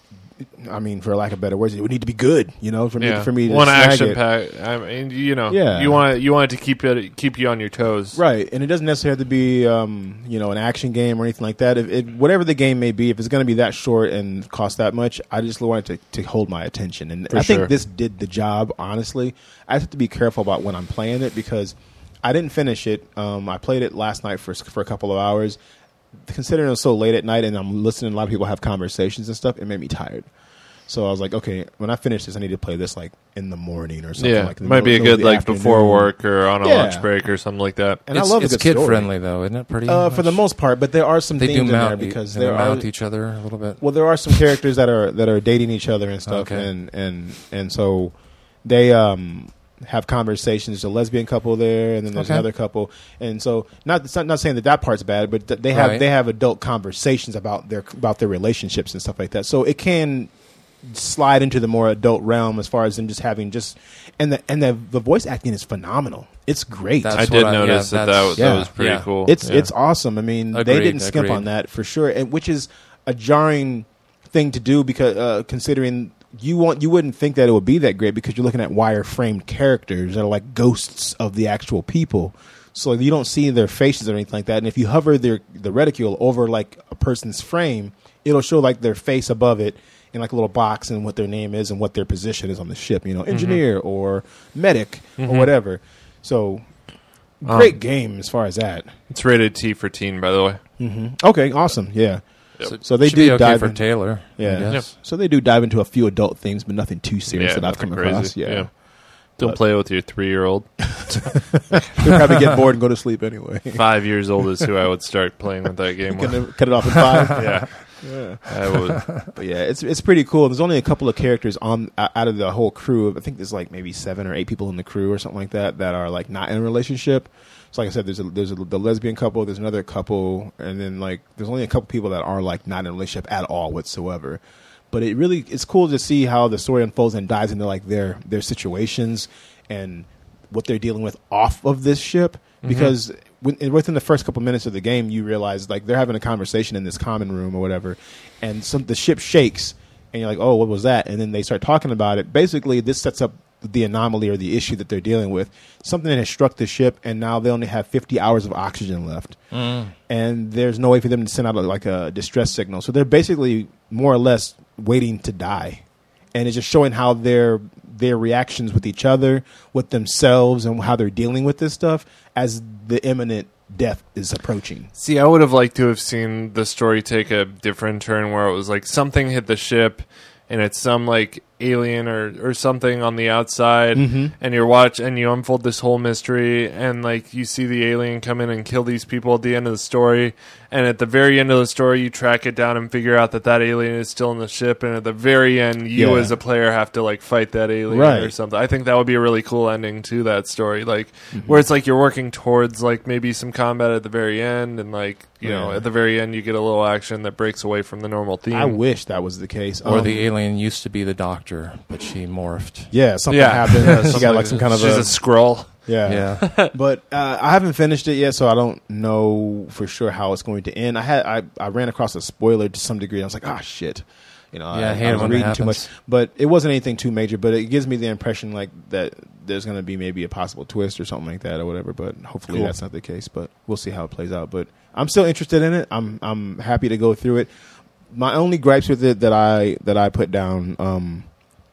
I mean, for lack of better words, it would need to be good. You know, for me Yeah. for me to One snag action it. pack. I mean, you know, Yeah. you want you want it to keep it keep you on your toes. Right, and it doesn't necessarily have to be, um, you know, an action game or anything like that. If it, whatever the game may be, if it's going to be that short and cost that much, I just want it to, to hold my attention. And For I think sure. this did the job. Honestly, I have to be careful about when I'm playing it because I didn't finish it. Um, I played it last night for for a couple of hours. Considering it was so late at night and I'm listening to a lot of people have conversations and stuff, it made me tired. So I was like, okay, when I finish this, I need to play this like in the morning or something. Yeah, like in the might be a middle of good the like before afternoon. work or on a Yeah. lunch break or something like that. And it's, I love it's a good kid story. friendly though, isn't it? Pretty Uh, much? for the most part, but there are some they themes do in mount there because they there are mount each other a little bit. well, there are some characters that are that are dating each other and stuff, Okay. and and and so they um have conversations. There's a lesbian couple there, and then there's Okay. another couple, and so not it's not, not saying that that part's bad, but th- they have Right. they have adult conversations about their about their relationships and stuff like that. So it can slide into the more adult realm as far as them just having just and the and the the voice acting is phenomenal. It's great. That's I what did I- notice yeah, that that that's- was, yeah. that was pretty Yeah. cool. It's Yeah. it's awesome. I mean, they Agreed, didn't skimp agreed. on that for sure, and which is a jarring thing to do because uh, considering you want you wouldn't think that it would be that great because you're looking at wire framed characters that are like ghosts of the actual people. So you don't see their faces or anything like that. And if you hover their the reticule over like a person's frame, it'll show like their face above it in like a little box and what their name is and what their position is on the ship. You know, engineer or medic Mhm. or whatever. So Um, great game as far as that. It's rated T for teen, by the way. hmm Okay, awesome. Yeah. Yep. So they Should do be okay dive for in- Taylor. I Yeah. guess. Yep. So they do dive into a few adult things, but nothing too serious Yeah, that I've come nothing across. crazy. Yeah. Yeah. Don't But- play it with your three-year-old. They'll probably get bored and go to sleep anyway. Five years old is who I would start playing with that game Cut with. it- cut it off at five. Yeah. Yeah. I would. But yeah, it's it's pretty cool. There's only a couple of characters on out of the whole crew. I think there's like maybe seven or eight people in the crew or something like that that are like not in a relationship. So like I said, there's a, there's a, the lesbian couple, there's another couple, and then like there's only a couple people that are like not in a relationship at all whatsoever. But it really it's cool to see how the story unfolds and dives into like their their situations and what they're dealing with off of this ship. Mm-hmm. Because when, within the first couple minutes of the game, you realize like they're having a conversation in this common room or whatever, and some the ship shakes, and you're like, oh, what was that? And then they start talking about it. Basically, this sets up the anomaly or the issue that they're dealing with. Something that has struck the ship, and now they only have fifty hours of oxygen left, mm. and there's no way for them to send out a, like a distress signal. So they're basically more or less waiting to die, and it's just showing how their their reactions with each other, with themselves, and how they're dealing with this stuff as the imminent death is approaching. See, I would have liked to have seen the story take a different turn where it was like something hit the ship and it's some like alien or, or something on the outside, mm-hmm. and you're watch and you unfold this whole mystery, and like you see the alien come in and kill these people at the end of the story, and at the very end of the story you track it down and figure out that that alien is still in the ship, and at the very end you yeah. as a player have to like fight that alien right. or something. I think that would be a really cool ending to that story, like mm-hmm. where it's like you're working towards like maybe some combat at the very end, and like you yeah. know at the very end you get a little action that breaks away from the normal theme. I wish that was the case. Or um, the alien used to be the doctor, but she morphed. Yeah, something yeah. happened. Yeah, she got like some kind of she's a, a scroll. Yeah, yeah. But uh, I haven't finished it yet, so I don't know for sure how it's going to end. I had I, I ran across a spoiler to some degree. And I was like, ah, shit. You know, yeah, I, I, hate I was when reading it too much, but it wasn't anything too major. But it gives me the impression like that there's going to be maybe a possible twist or something like that or whatever. But hopefully cool. that's not the case. But we'll see how it plays out. But I'm still interested in it. I'm I'm happy to go through it. My only gripes with it that I that I put down. Um,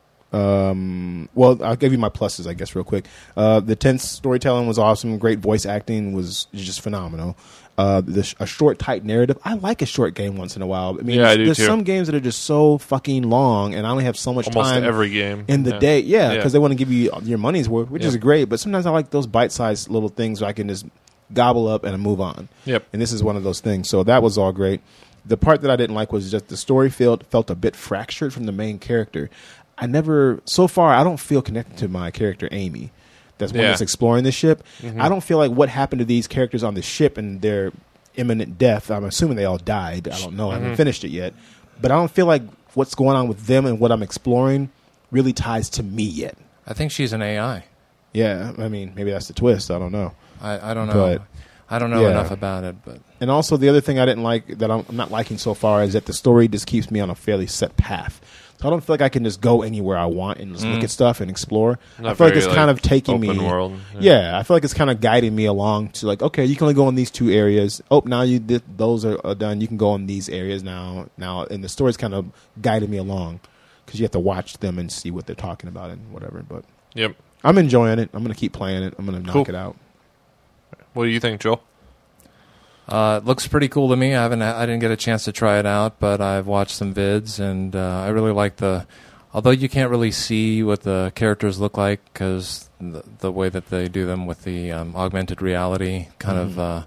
Um, well, I'll give you my pluses, I guess, real quick. Uh, the tense storytelling was awesome. Great voice acting was just phenomenal. Uh, the sh- a short, tight narrative. I like a short game once in a while. I mean, yeah, I do there's too. some games that are just so fucking long, and I only have so much Almost time every game in the yeah. day. Yeah, because yeah. they want to give you your money's worth, which yep. is great. But sometimes I like those bite-sized little things where I can just gobble up and move on. Yep. And this is one of those things. So that was all great. The part that I didn't like was just the story felt felt a bit fractured from the main character. I never, so far, I don't feel connected to my character, Amy. That's one yeah. that's exploring the ship. Mm-hmm. I don't feel like what happened to these characters on the ship and their imminent death. I'm assuming they all died. I don't know. Mm-hmm. I haven't finished it yet. But I don't feel like what's going on with them and what I'm exploring really ties to me yet. I think she's an A I. Yeah. I mean, maybe that's the twist. I don't know. I, I don't know. But, I don't know yeah. enough about it. But And also, the other thing I didn't like, that I'm not liking so far, is that the story just keeps me on a fairly set path. So I don't feel like I can just go anywhere I want and just mm. look at stuff and explore. Not I feel like very, it's kind like, of taking open me. World. Yeah. Yeah, I feel like it's kind of guiding me along to like, okay, you can only go in these two areas. Oh, now you did, those are, are done. You can go in these areas now. Now, and the story's kind of guiding me along because you have to watch them and see what they're talking about and whatever. But yep, I'm enjoying it. I'm going to keep playing it. I'm going to knock cool. it out. What do you think, Joel? Uh, it looks pretty cool to me. I haven't, I didn't get a chance to try it out, but I've watched some vids, and uh, I really like the. Although you can't really see what the characters look like because the, the way that they do them with the um, augmented reality, kind mm-hmm. of uh,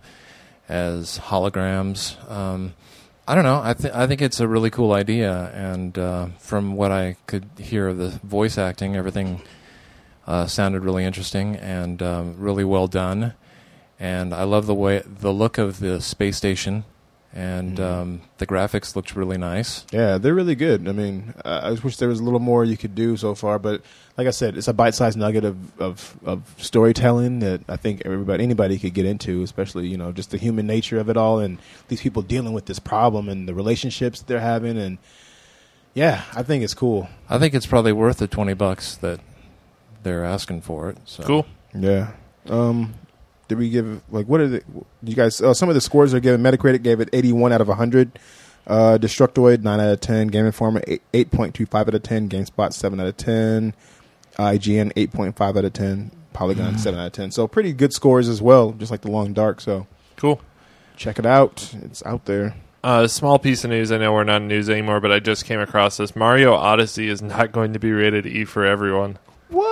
as holograms. Um, I don't know. I think I think it's a really cool idea, and uh, from what I could hear of the voice acting, everything uh, sounded really interesting and um, really well done. And I love the way the look of the space station, and mm-hmm. um, the graphics looked really nice. Yeah, they're really good. I mean, uh, I just wish there was a little more you could do so far, but like I said, it's a bite-sized nugget of, of, of storytelling that I think everybody, anybody could get into, especially, you know, just the human nature of it all and these people dealing with this problem and the relationships they're having. And yeah, I think it's cool. I think it's probably worth the twenty bucks that they're asking for it. So. Cool. Yeah. Um, did we give, like, what are the, you guys, uh, some of the scores are given. Metacritic gave it eighty-one out of one hundred. Uh, Destructoid, nine out of ten. Game Informer, eight point two five out of ten. GameSpot, seven out of ten. I G N, eight point five out of ten. Polygon, mm. seven out of ten. So pretty good scores as well, just like The Long Dark. So cool. Check it out. It's out there. Uh, a small piece of news. I know we're not in news anymore, but I just came across this. Mario Odyssey is not going to be rated E for everyone. What?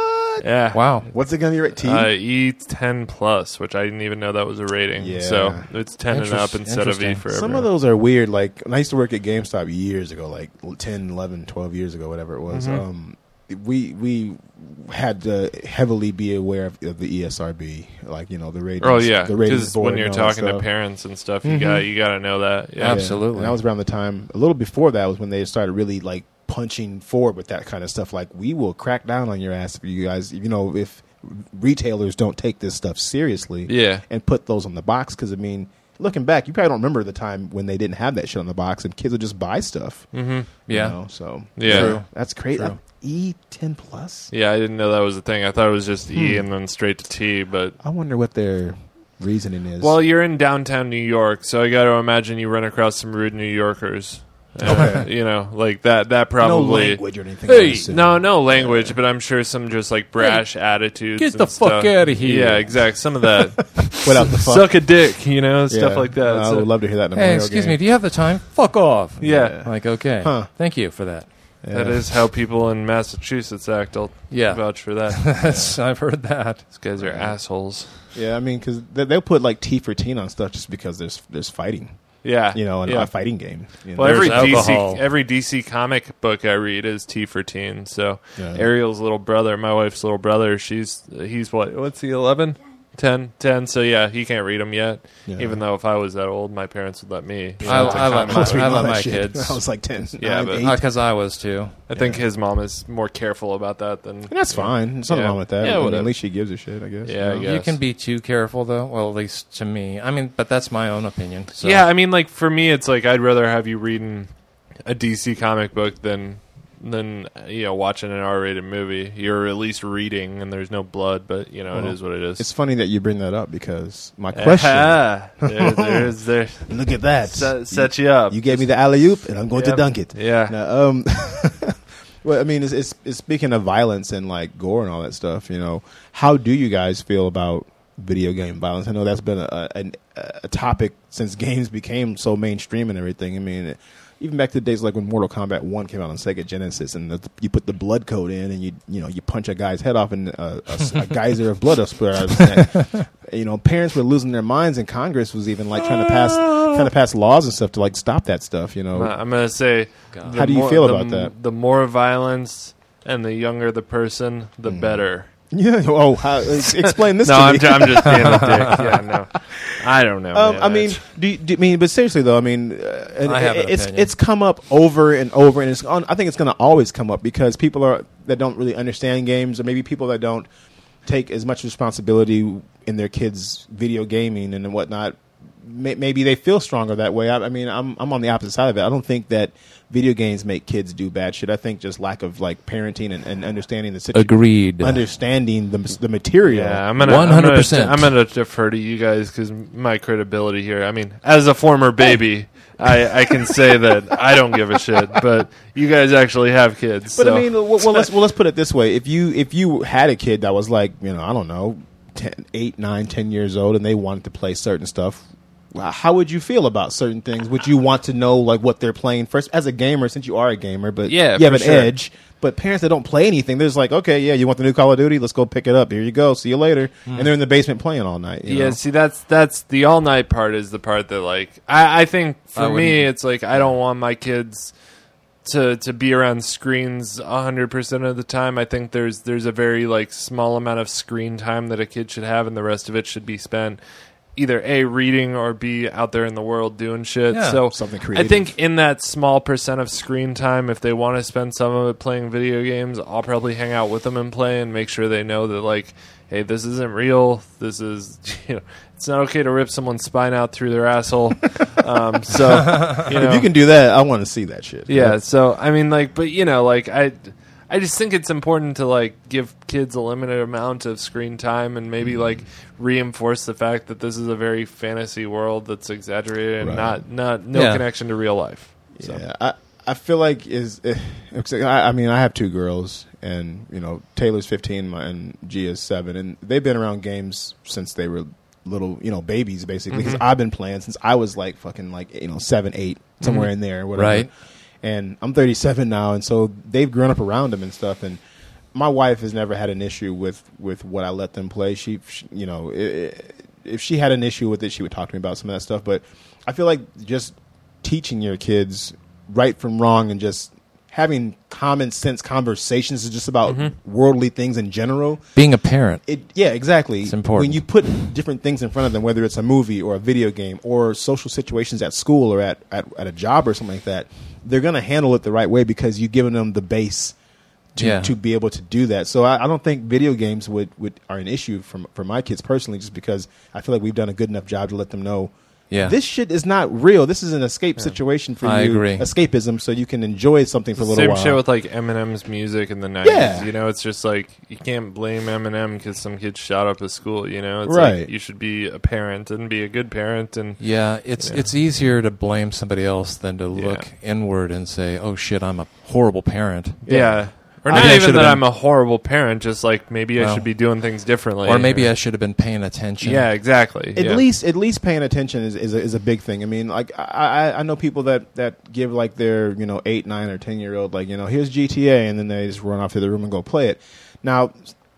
Yeah. Wow. What's it going to be? Right? T? Uh, E ten plus, which I didn't even know that was a rating. Yeah. So it's ten and up Interest- instead of E interesting. for Some everyone. of those are weird. Like, when I used to work at GameStop years ago, like ten, eleven, twelve years ago, whatever it was. Mhm. Um, we we had to heavily be aware of, of the E S R B, like, you know, the ratings. Oh yeah, the ratings because board when and you're all that talking to stuff. parents and stuff, you Mhm. got you got to know that. Yeah. Yeah. Absolutely. And that was around the time, a little before that was when they started really like punching forward with that kind of stuff. Like, we will crack down on your ass if you guys, you know, if retailers don't take this stuff seriously Yeah. and put those on the box. Because, I mean, looking back, you probably don't remember the time when they didn't have that shit on the box and kids would just buy stuff. Mm-hmm. Yeah. You know, so Yeah. True. that's crazy. True. E ten plus. Yeah, I didn't know that was a thing. I thought it was just E Hmm. and then straight to T. But I wonder what their reasoning is. well, you're in downtown New York, so I got to imagine you run across some rude New Yorkers. And, Okay. you know, like that. That no probably. language or anything. Hey, I would assume. No, no language, but I'm sure some just like brash attitudes. get and the fuck stuff. outta here. Yeah, exact. Some of that. Without the fuck. Suck a dick, you know, stuff Yeah. like that. I So- would love to hear that in a Hey, Mario excuse game. me. Do you have the time? Fuck off. yeah, Like, okay. Huh. Thank you for that. Yeah. that is how people in Massachusetts act. I'll Yeah. vouch for that. That's, I've heard that. These guys are assholes. Yeah, I mean, because they, they'll put like T for teen on stuff just because there's there's fighting, Yeah, you know, in yeah. a fighting game. You know? Well, every There's D C alcohol. every D C comic book I read is T for teen. So Yeah. Ariel's little brother, my wife's little brother, she's he's what? What's he? Eleven? Ten? Ten. So yeah, he can't read them yet. Yeah. Even though if I was that old, my parents would let me. you I- know, to I let comic my- book. I All let that my shit. kids. I was like ten, Yeah, nine, but- eight. Because I was too. I think Yeah. his mom is more careful about that than. And that's fine. There's nothing Yeah. wong with that. Yeah, I mean, whatever. at least she gives a shit, I guess. Yeah, I you know? guess. You can be too careful, though. Well, at least to me. I mean, but that's my own opinion. So. Yeah, I mean, like for me, it's like I'd rather have you reading a D C comic book than than you know watching an R-rated movie. You're at least reading, and there's no blood, but you know Well, it is what it is. It's funny that you bring that up because my question. Ah, there, there's there Look at that. set, set you up. You gave me the alley oop, and I'm going to Yep. dunk it. Yeah. Now, um, well, I mean, it's, it's, it's speaking of violence and like gore and all that stuff. You know, how do you guys feel about video game violence? I know that's been a a, a topic since games became so mainstream and everything. I mean, it, even back to the days like when Mortal Kombat One came out on Sega Genesis, and the, you put the blood code in, and you you know you punch a guy's head off, and a, a, a geyser of blood will spurt out of his neck. You know, parents were losing their minds, and Congress was even like trying to pass trying to pass laws and stuff to like stop that stuff. You know, I'm gonna say. God. the How do you more- feel the about m- that? The more violence and the younger the person, the Mm. better. yeah. Oh, how, explain this No, to I'm, me. j- I'm just being a dick. Yeah, no, I don't know. Um, man. I mean, That's- do you, do you- I mean, but seriously though, I mean, uh, and I have an it's opinion. it's come up over and over, and it's on, I think it's going to always come up because people are that don't really understand games, or maybe people that don't take as much responsibility in their kids' video gaming and whatnot. May, maybe they feel stronger that way. I, I mean, I'm I'm on the opposite side of it. I don't think that video games make kids do bad shit. I think just lack of like parenting and, and understanding the situation. Agreed. Understanding the the material. Yeah, I'm gonna one hundred percent. I'm gonna, I'm gonna defer to you guys because my credibility here. I mean, as a former baby, I, I can say that I don't give a shit. But you guys actually have kids. But so. I mean, well, well, let's well let's put it this way: if you if you had a kid that was like, you know, I don't know, ten, eight, nine, ten years old, and they wanted to play certain stuff, well, how would you feel about certain things? Would you want to know like what they're playing first as a gamer, since you are a gamer? But Yeah, you have for an sure. edge. But parents that don't play anything, they're just like, okay, yeah, you want the new Call of Duty? Let's go pick it up. Here you go. See you later. And they're in the basement playing all night. You yeah, know? see, that's that's the all night part is the part that like I, I think for I me wouldn't- it's like I don't want my kids to to be around screens a hundred percent of the time. I think there's there's a very like small amount of screen time that a kid should have, and the rest of it should be spent either A, reading, or B, out there in the world doing shit. Yeah, so something I creative. think in that small percent of screen time, if they want to spend some of it playing video games, I'll probably hang out with them and play and make sure they know that like, hey, this isn't real. This is, you know, it's not okay to rip someone's spine out through their asshole. um, so, you know, If you can do that, I want to see that shit. yeah. So I mean, like, but you know, like I, I just think it's important to like give kids a limited amount of screen time and maybe like reinforce the fact that this is a very fantasy world that's exaggerated and Right. not not no Yeah. connection to real life. So. Yeah, I I feel like is eh, I, I mean I have two girls, and you know Taylor's fifteen my, and Gia's seven, and they've been around games since they were little, you know, babies basically. Because Mhm. I've been playing since I was like fucking like you know seven, eight, somewhere Mhm. in there, whatever. Right. And I'm thirty-seven now, and so they've grown up around them and stuff. And my wife has never had an issue with, with what I let them play. She, she you know, it, if she had an issue with it, she would talk to me about some of that stuff. But I feel like just teaching your kids right from wrong and just having common sense conversations is just about mm-hmm. worldly things in general. Being a parent. It, yeah, exactly. It's important. When you put different things in front of them, whether it's a movie or a video game or social situations at school or at, at, at a job or something like that, they're going to handle it the right way because you've given them the base to, yeah. to be able to do that. So I, I don't think video games would, would are an issue for, for my kids personally, just because I feel like we've done a good enough job to let them know Yeah. this shit is not real. This is an escape Yeah. situation for I you. agree. Escapism, so you can enjoy something for a little Same while. shit with like Eminem's music in the nineties. Yeah. You know, it's just like you can't blame Eminem because some kid shot up a school. You know, it's Right. like you should be a parent and be a good parent. And Yeah, it's Yeah. it's easier to blame somebody else than to look Yeah. inward and say, "Oh shit, I'm a horrible parent." yeah. Yeah. Or I not think I even should've that been- I'm a horrible parent, just like maybe I Well, should be doing things differently. Or maybe I should have been paying attention. Yeah, exactly. At yeah. least, at least paying attention is is a, is a big thing. I mean, like I, I I know people that, that give like their you know eight, nine, or ten year old like you know here's G T A, and then they just run off to the room and go play it. Now,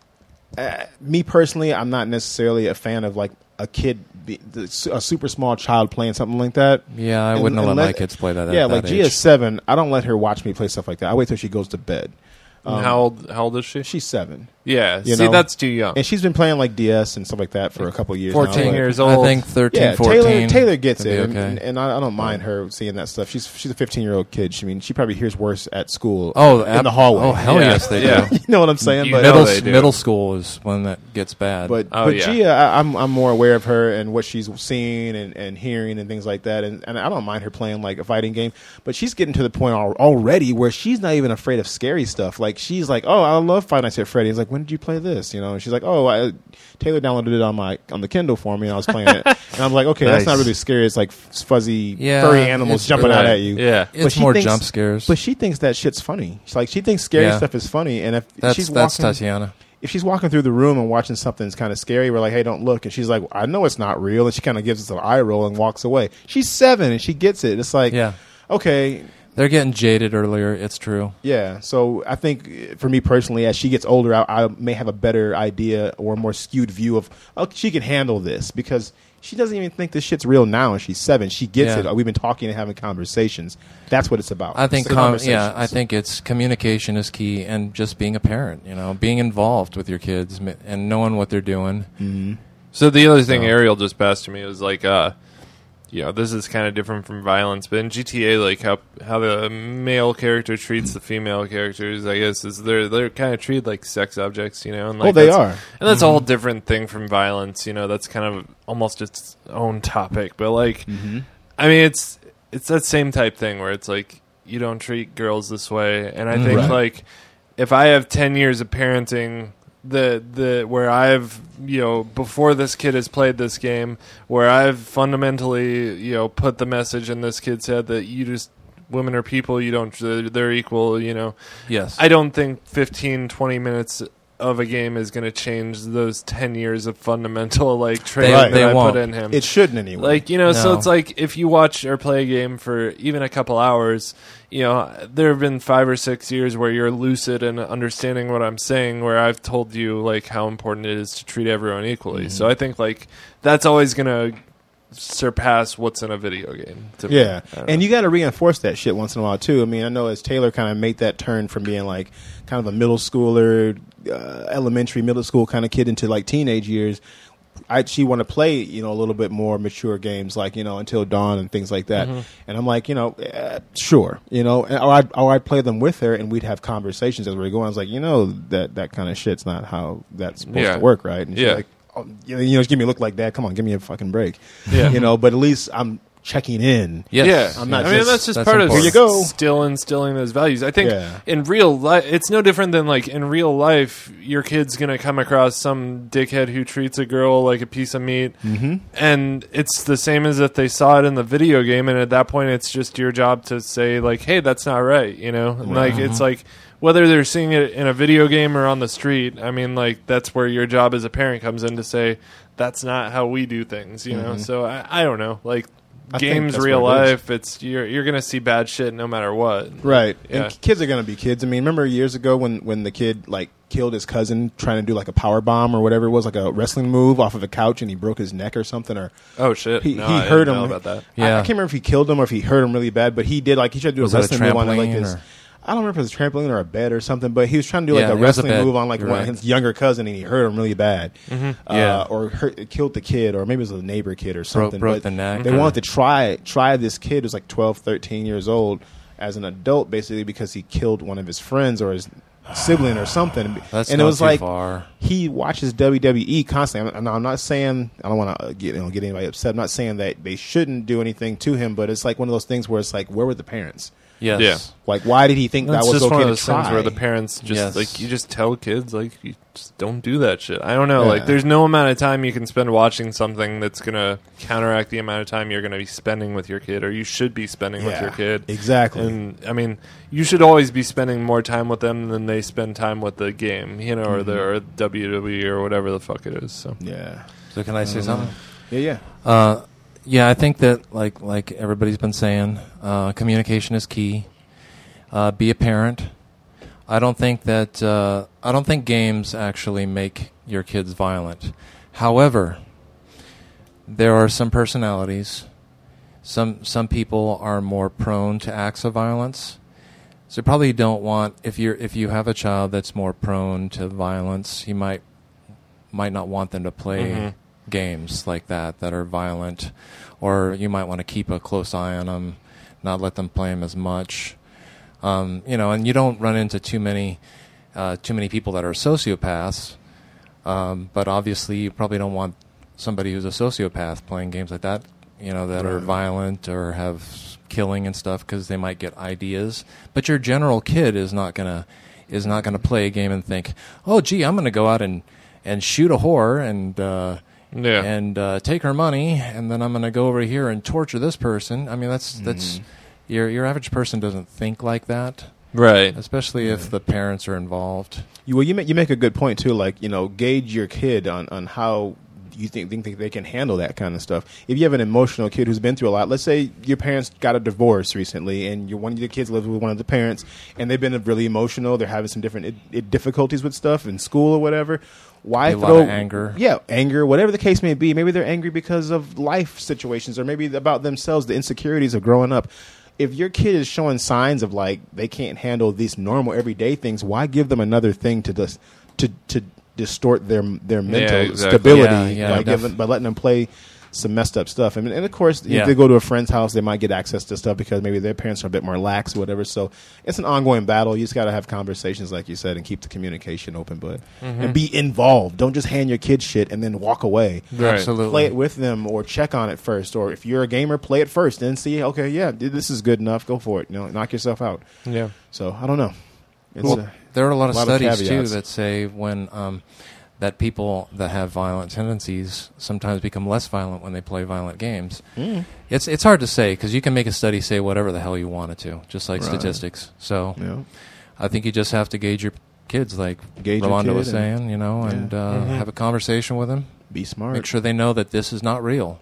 uh, me personally, I'm not necessarily a fan of like a kid, be, the, a super small child playing something like that. Yeah, I And- wouldn't have and let my let- kids play that. yeah, at like that Gia's age. seven. I don't let her watch me play stuff like that. I wait till she goes to bed. And how old? How old is she? She's seven. Yeah. You See, know? that's too young. And she's been playing like D S and stuff like that for a couple of years. fourteen now, but- years I old. think thirteen, Yeah, fourteen. Taylor Taylor gets would be it, and, okay. and, and I, I don't mind her seeing that stuff. She's she's a fifteen year old kid. She I mean she probably hears worse at school. Oh, in ab- the hallway. Oh, hell Yeah. yes, they Yeah. do. You know what I'm saying? You But know Middle they do. middle school is when that gets bad. but, Oh, but yeah. Gia, I, I'm I'm more aware of her and what she's seeing and, and hearing and things like that. And, and I don't mind her playing like a fighting game. But she's getting to the point al- already where she's not even afraid of scary stuff. Like she's like, oh, I love Five Nights at Freddy's. Like, when did you play this? You know? And she's like, oh, I, Taylor downloaded it on my on the Kindle for me, and I was playing it. And I'm like, okay, that's Nice. not really scary. It's like f- fuzzy, Yeah, furry animals it's jumping out Right. at you. Yeah. it's but she more thinks- jump scares. But she thinks that shit's funny. She's like she thinks scary Yeah. stuff is funny, and if that's she's that's walking, Tatiana. if she's walking through the room and watching something that's kind of scary, we're like, hey, don't look. And she's like, I know it's not real, and she kind of gives us an eye roll and walks away. She's seven and she gets it. It's like, Yeah, okay, they're getting jaded earlier. It's true. yeah. So I think uh, for me personally, as she gets older, I, I may have a better idea or a more skewed view of, oh, she can handle this because she doesn't even think this shit's real now, and she's seven. She gets Yeah. it. We've been talking and having conversations. That's what it's about. I think, It's the com- yeah, conversations. I think it's communication is key, and just being a parent. You know, being involved with your kids mi- and knowing what they're doing. Mm-hmm. So the other thing So- Ariel just passed to me was like, uh, you know, this is kind of different from violence, but in G T A, like how how the male character treats the female characters, I guess, is they're they're kind of treated like sex objects, you know. And like Oh, they that's- are. and that's a whole different thing from violence, you know. That's kind of almost its own topic, but like, Mm-hmm. I mean, it's it's that same type thing where it's like you don't treat girls this way, and I think Right. like if I have ten years of parenting. The the where I've you know before this kid has played this game, where I've fundamentally you know put the message in this kid's head that you just women are people, you don't they're, they're equal, you know. Yes, I don't think fifteen, twenty minutes of a game is going to change those ten years of fundamental like training Right. that They I won't. put in him. It shouldn't anyway. Like, you know, so No. it's like if you watch or play a game for even a couple hours, you know, there have been five or six years where you're lucid and understanding what I'm saying, where I've told you, like, how important it is to treat everyone equally. Mm-hmm. So I think, like, that's always going to surpass what's in a video game. to me. Yeah, I don't and know. you got to reinforce that shit once in a while too. I mean, I know as Taylor kind of made that turn from being like kind of a middle schooler, uh, elementary, middle school kind of kid into like teenage years. I she want to play, you know, a little bit more mature games like, you know, Until Dawn and things like that. Mm-hmm. And I'm like, you know, uh, sure, you know, and- or I'd, or I'd play them with her and we'd have conversations as we were going. I was like, you know, that that kind of shit's not how that's supposed Yeah. to work, right? And she's Yeah. like, oh, you know, you know, just give me a look like that. Come on, give me a fucking break. Yeah. You know, but at least I'm checking in. yes. Yeah, I'm not I mean, just- that's just that's part important. of Here you go. still instilling those values. I think Yeah. in real life, it's no different than like in real life, your kid's gonna come across some dickhead who treats a girl like a piece of meat, Mm-hmm. and it's the same as if they saw it in the video game. And at that point, it's just your job to say like, "Hey, that's not right," you know. And, like it's like whether they're seeing it in a video game or on the street. I mean, like that's where your job as a parent comes in to say that's not how we do things, you know. Mhm. So I, I don't know, like. I think games, that's real what it is. life. It's you're you're gonna see bad shit no matter what. Right. Yeah. And kids are going to be kids. I mean, remember years ago when, when the kid, like, killed his cousin trying to do, like, a power bomb or whatever it was, like a wrestling move off of a couch, and he broke his neck or something, or Oh shit! he, no, he I hurt didn't him. know about that. I, I Yeah. can't remember if he killed him or if he hurt him really bad, but he did, like, he tried to do Was a it a wrestling move on, like, trampoline his... or- I don't remember if it was a trampoline or a bed or something, but he was trying to do, like, Yeah, a it was a wrestling bed. move on, like, You're one, right. his younger cousin, and he hurt him really bad. Mm-hmm. Uh, Yeah. Or hurt, killed the kid, or maybe it was a neighbor kid or something. broke but the neck. They Mhm. wanted to try try this kid who's like twelve, thirteen years old as an adult, basically because he killed one of his friends or his sibling or something. That's and not it was too like far. he watches W W E constantly. I'm, I'm not saying I don't want to get you know, get anybody upset. I'm not saying that they shouldn't do anything to him, but it's like one of those things where it's like, where were the parents? Yes. Yeah. Like, why did he think That's that was just okay one of to those try? things where the parents just Yes. like you just tell kids like you just don't do that shit. I don't know. Yeah. Like there's no amount of time you can spend watching something that's gonna counteract the amount of time you're gonna be spending with your kid, or you should be spending with Yeah, your kid. exactly. And I mean, you should always be spending more time with them than they spend time with the game, you know, or the or W W E or whatever the fuck it is. So yeah, So can I say something? yeah, yeah. Uh, yeah, I think that like like everybody's been saying, uh, communication is key. Uh, be a parent. I don't think that uh, I don't think games actually make your kids violent. However, there are some personalities. Some some people are more prone to acts of violence. So you probably don't want if you're if you have a child that's more prone to violence, you might might not want them to play Mhm. games like that that are violent, or you might want to keep a close eye on them, not let them play them as much. Um, you know, and you don't run into too many uh, too many people that are sociopaths. Um, but obviously, you probably don't want somebody who's a sociopath playing games like that. You know, that are Right. violent or have killing and stuff, because they might get ideas. But your general kid is not gonna is not gonna play a game and think, oh, gee, I'm gonna go out and and shoot a whore and. Uh, yeah, and uh, take her money, and then I'm going to go over here and torture this person. I mean, that's that's your your average person doesn't think like that, right. especially if the parents are involved. You, well, you make you make a good point too. Like, you know, gauge your kid on, on how you think think they can handle that kind of stuff. If you have an emotional kid who's been through a lot, let's say your parents got a divorce recently, and your one of your kids lives with one of the parents, and they've been really emotional. They're having some different it, it difficulties with stuff in school or whatever. Why A lot throw of anger. Yeah, anger, whatever the case may be. Maybe they're angry because of life situations, or maybe about themselves, the insecurities of growing up. If your kid is showing signs of like they can't handle these normal everyday things, why give them another thing to dis- to to distort their their mental exactly. stability Yeah, yeah, by, def- giving, by letting them play some messed up stuff? I mean, and of course, Yeah. if they go to a friend's house, they might get access to stuff because maybe their parents are a bit more lax or whatever. So it's an ongoing battle. You just got to have conversations, like you said, and keep the communication open, but and be involved. Don't just hand your kid shit and then walk away. Right. Absolutely. Play it with them or check on it first. Or if you're a gamer, play it first and see, okay, yeah, this is good enough. Go for it. You know, knock yourself out. Yeah. So I don't know. It's Well, a, there are a lot of lot of studies too caveats. that say when um, that people that have violent tendencies sometimes become less violent when they play violent games. mm, It's it's hard to say because you can make a study say whatever the hell you want it to, just like Right. statistics. So you know, I think you just have to gauge your kids, like Gauge your Rolando kid was and- saying, you know, Yeah. and uh, Mhm. have a conversation with them. be smart. Make sure they know that this is not real.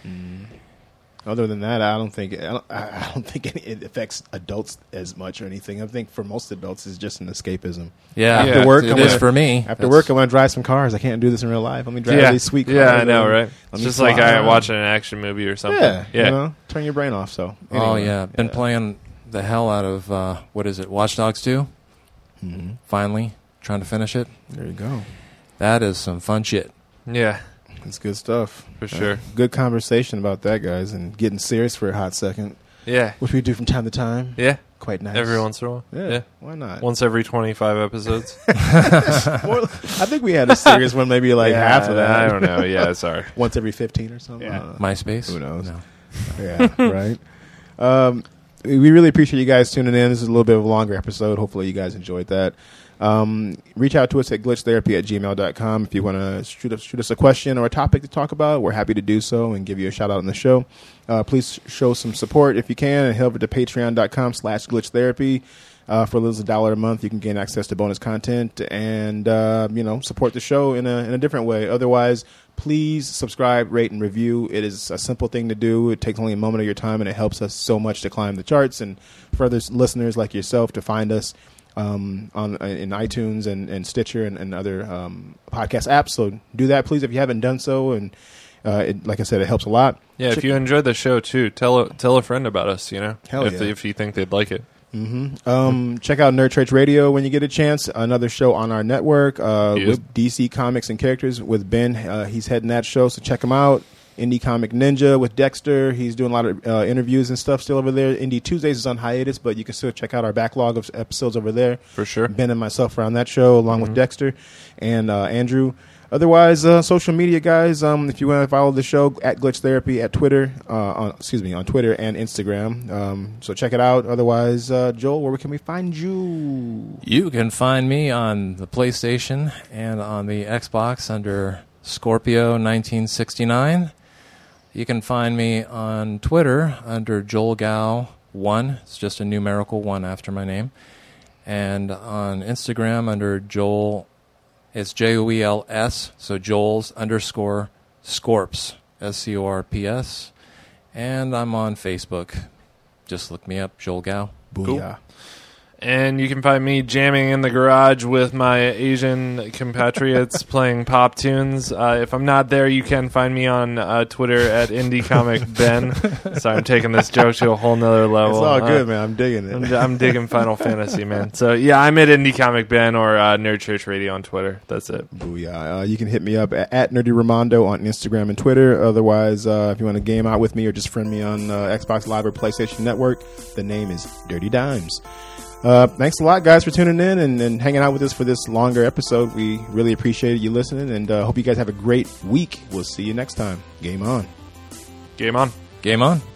Other than that, I don't think I don't, I don't think it it affects adults as much or anything. I think for most adults, it's just an escapism. Yeah, After work, it I'm is gonna- for me. After That's- work, I want to drive some cars. I can't do this in real life. Let me drive yeah. these sweet cars. yeah, I know, and right? let It's me just fly like I around. watching an action movie or something. Yeah, yeah. You know, turn your brain off. So, Oh anyway, yeah, been playing the hell out of uh, what is it, Watch Dogs two? hmm Finally, trying to finish it. There you go. That is some fun shit. yeah, That's good stuff. for sure. Good conversation about that, guys, and getting serious for a hot second, Yeah, which we do from time to time. yeah. Quite nice. Every once in a while. Yeah. Yeah. Why not? Once every twenty-five episodes. More- I think we had a serious one, maybe like Yeah, half of that. I don't know. Yeah, sorry. Once every fifteen or something. Yeah. Uh, MySpace? Who knows? No. Yeah, right. Um, we really appreciate you guys tuning in. This is a little bit of a longer episode. Hopefully you guys enjoyed that. Um, reach out to us at glitch therapy at gmail dot com if you want to shoot us, shoot us a question or a topic to talk about. We're happy to do so and give you a shout out on the show. Uh, please show some support if you can and head over to patreon dot com slash glitch therapy. Uh, for as little as a dollar a month, you can gain access to bonus content and uh, you know support the show in a in a different way. Otherwise, please subscribe, rate, and review. It is a simple thing to do. It takes only a moment of your time, and it helps us so much to climb the charts and for other listeners like yourself to find us um, on in iTunes and, and Stitcher and, and other um, podcast apps. So do that, please, if you haven't done so. And uh, it, like I said, it helps a lot. Yeah, Check- if you enjoyed the show too, tell a, tell a friend about us. You know, Hell if yeah. if you think they'd like it. Mm-hmm. Um, check out Nerd Church Radio when you get a chance. Another show on our network uh, Yes. with D C Comics and Characters with Ben. Uh, he's heading that show, so check him out. Indie Comic Ninja with Dexter. He's doing a lot of uh, interviews and stuff still over there. Indie Tuesdays is on hiatus, but you can still check out our backlog of episodes over there. For sure. Ben and myself are on that show along Mm-hmm. with Dexter and uh, Andrew. Otherwise, uh, social media guys, um, if you want to follow the show, at Glitch Therapy at Twitter, uh, on, excuse me, on Twitter and Instagram. Um, so check it out. Otherwise, uh, Joel, where can we find you? You can find me on the PlayStation and on the Xbox under Scorpio nineteen sixty-nine. You can find me on Twitter under Joel Gao one. It's just a numerical one after my name. And on Instagram under Joel, it's J O E L S, so Joel's underscore Scorps, S C O R P S. And I'm on Facebook. Just look me up, Joel Gao. Booyah. And you can find me jamming in the garage with my Asian compatriots playing pop tunes. Uh, if I'm not there, you can find me on uh, Twitter at Indie Comic Ben. Sorry, I'm taking this joke to a whole nother level. It's all Uh, good, man. I'm digging it. I'm, I'm digging Final Fantasy, man. So, yeah, I'm at Indie Comic Ben or uh, Nerd Church Radio on Twitter. That's it. Booyah. Uh, you can hit me up at, at Nerdy Ramondo on Instagram and Twitter. Otherwise, uh, if you want to game out with me or just friend me on uh, Xbox Live or PlayStation Network, the name is Dirty Dimes. Uh, thanks a lot, guys, for tuning in and, and hanging out with us for this longer episode. We really appreciate you listening, and uh, hope you guys have a great week. We'll see you next time. Game on. Game on. Game on.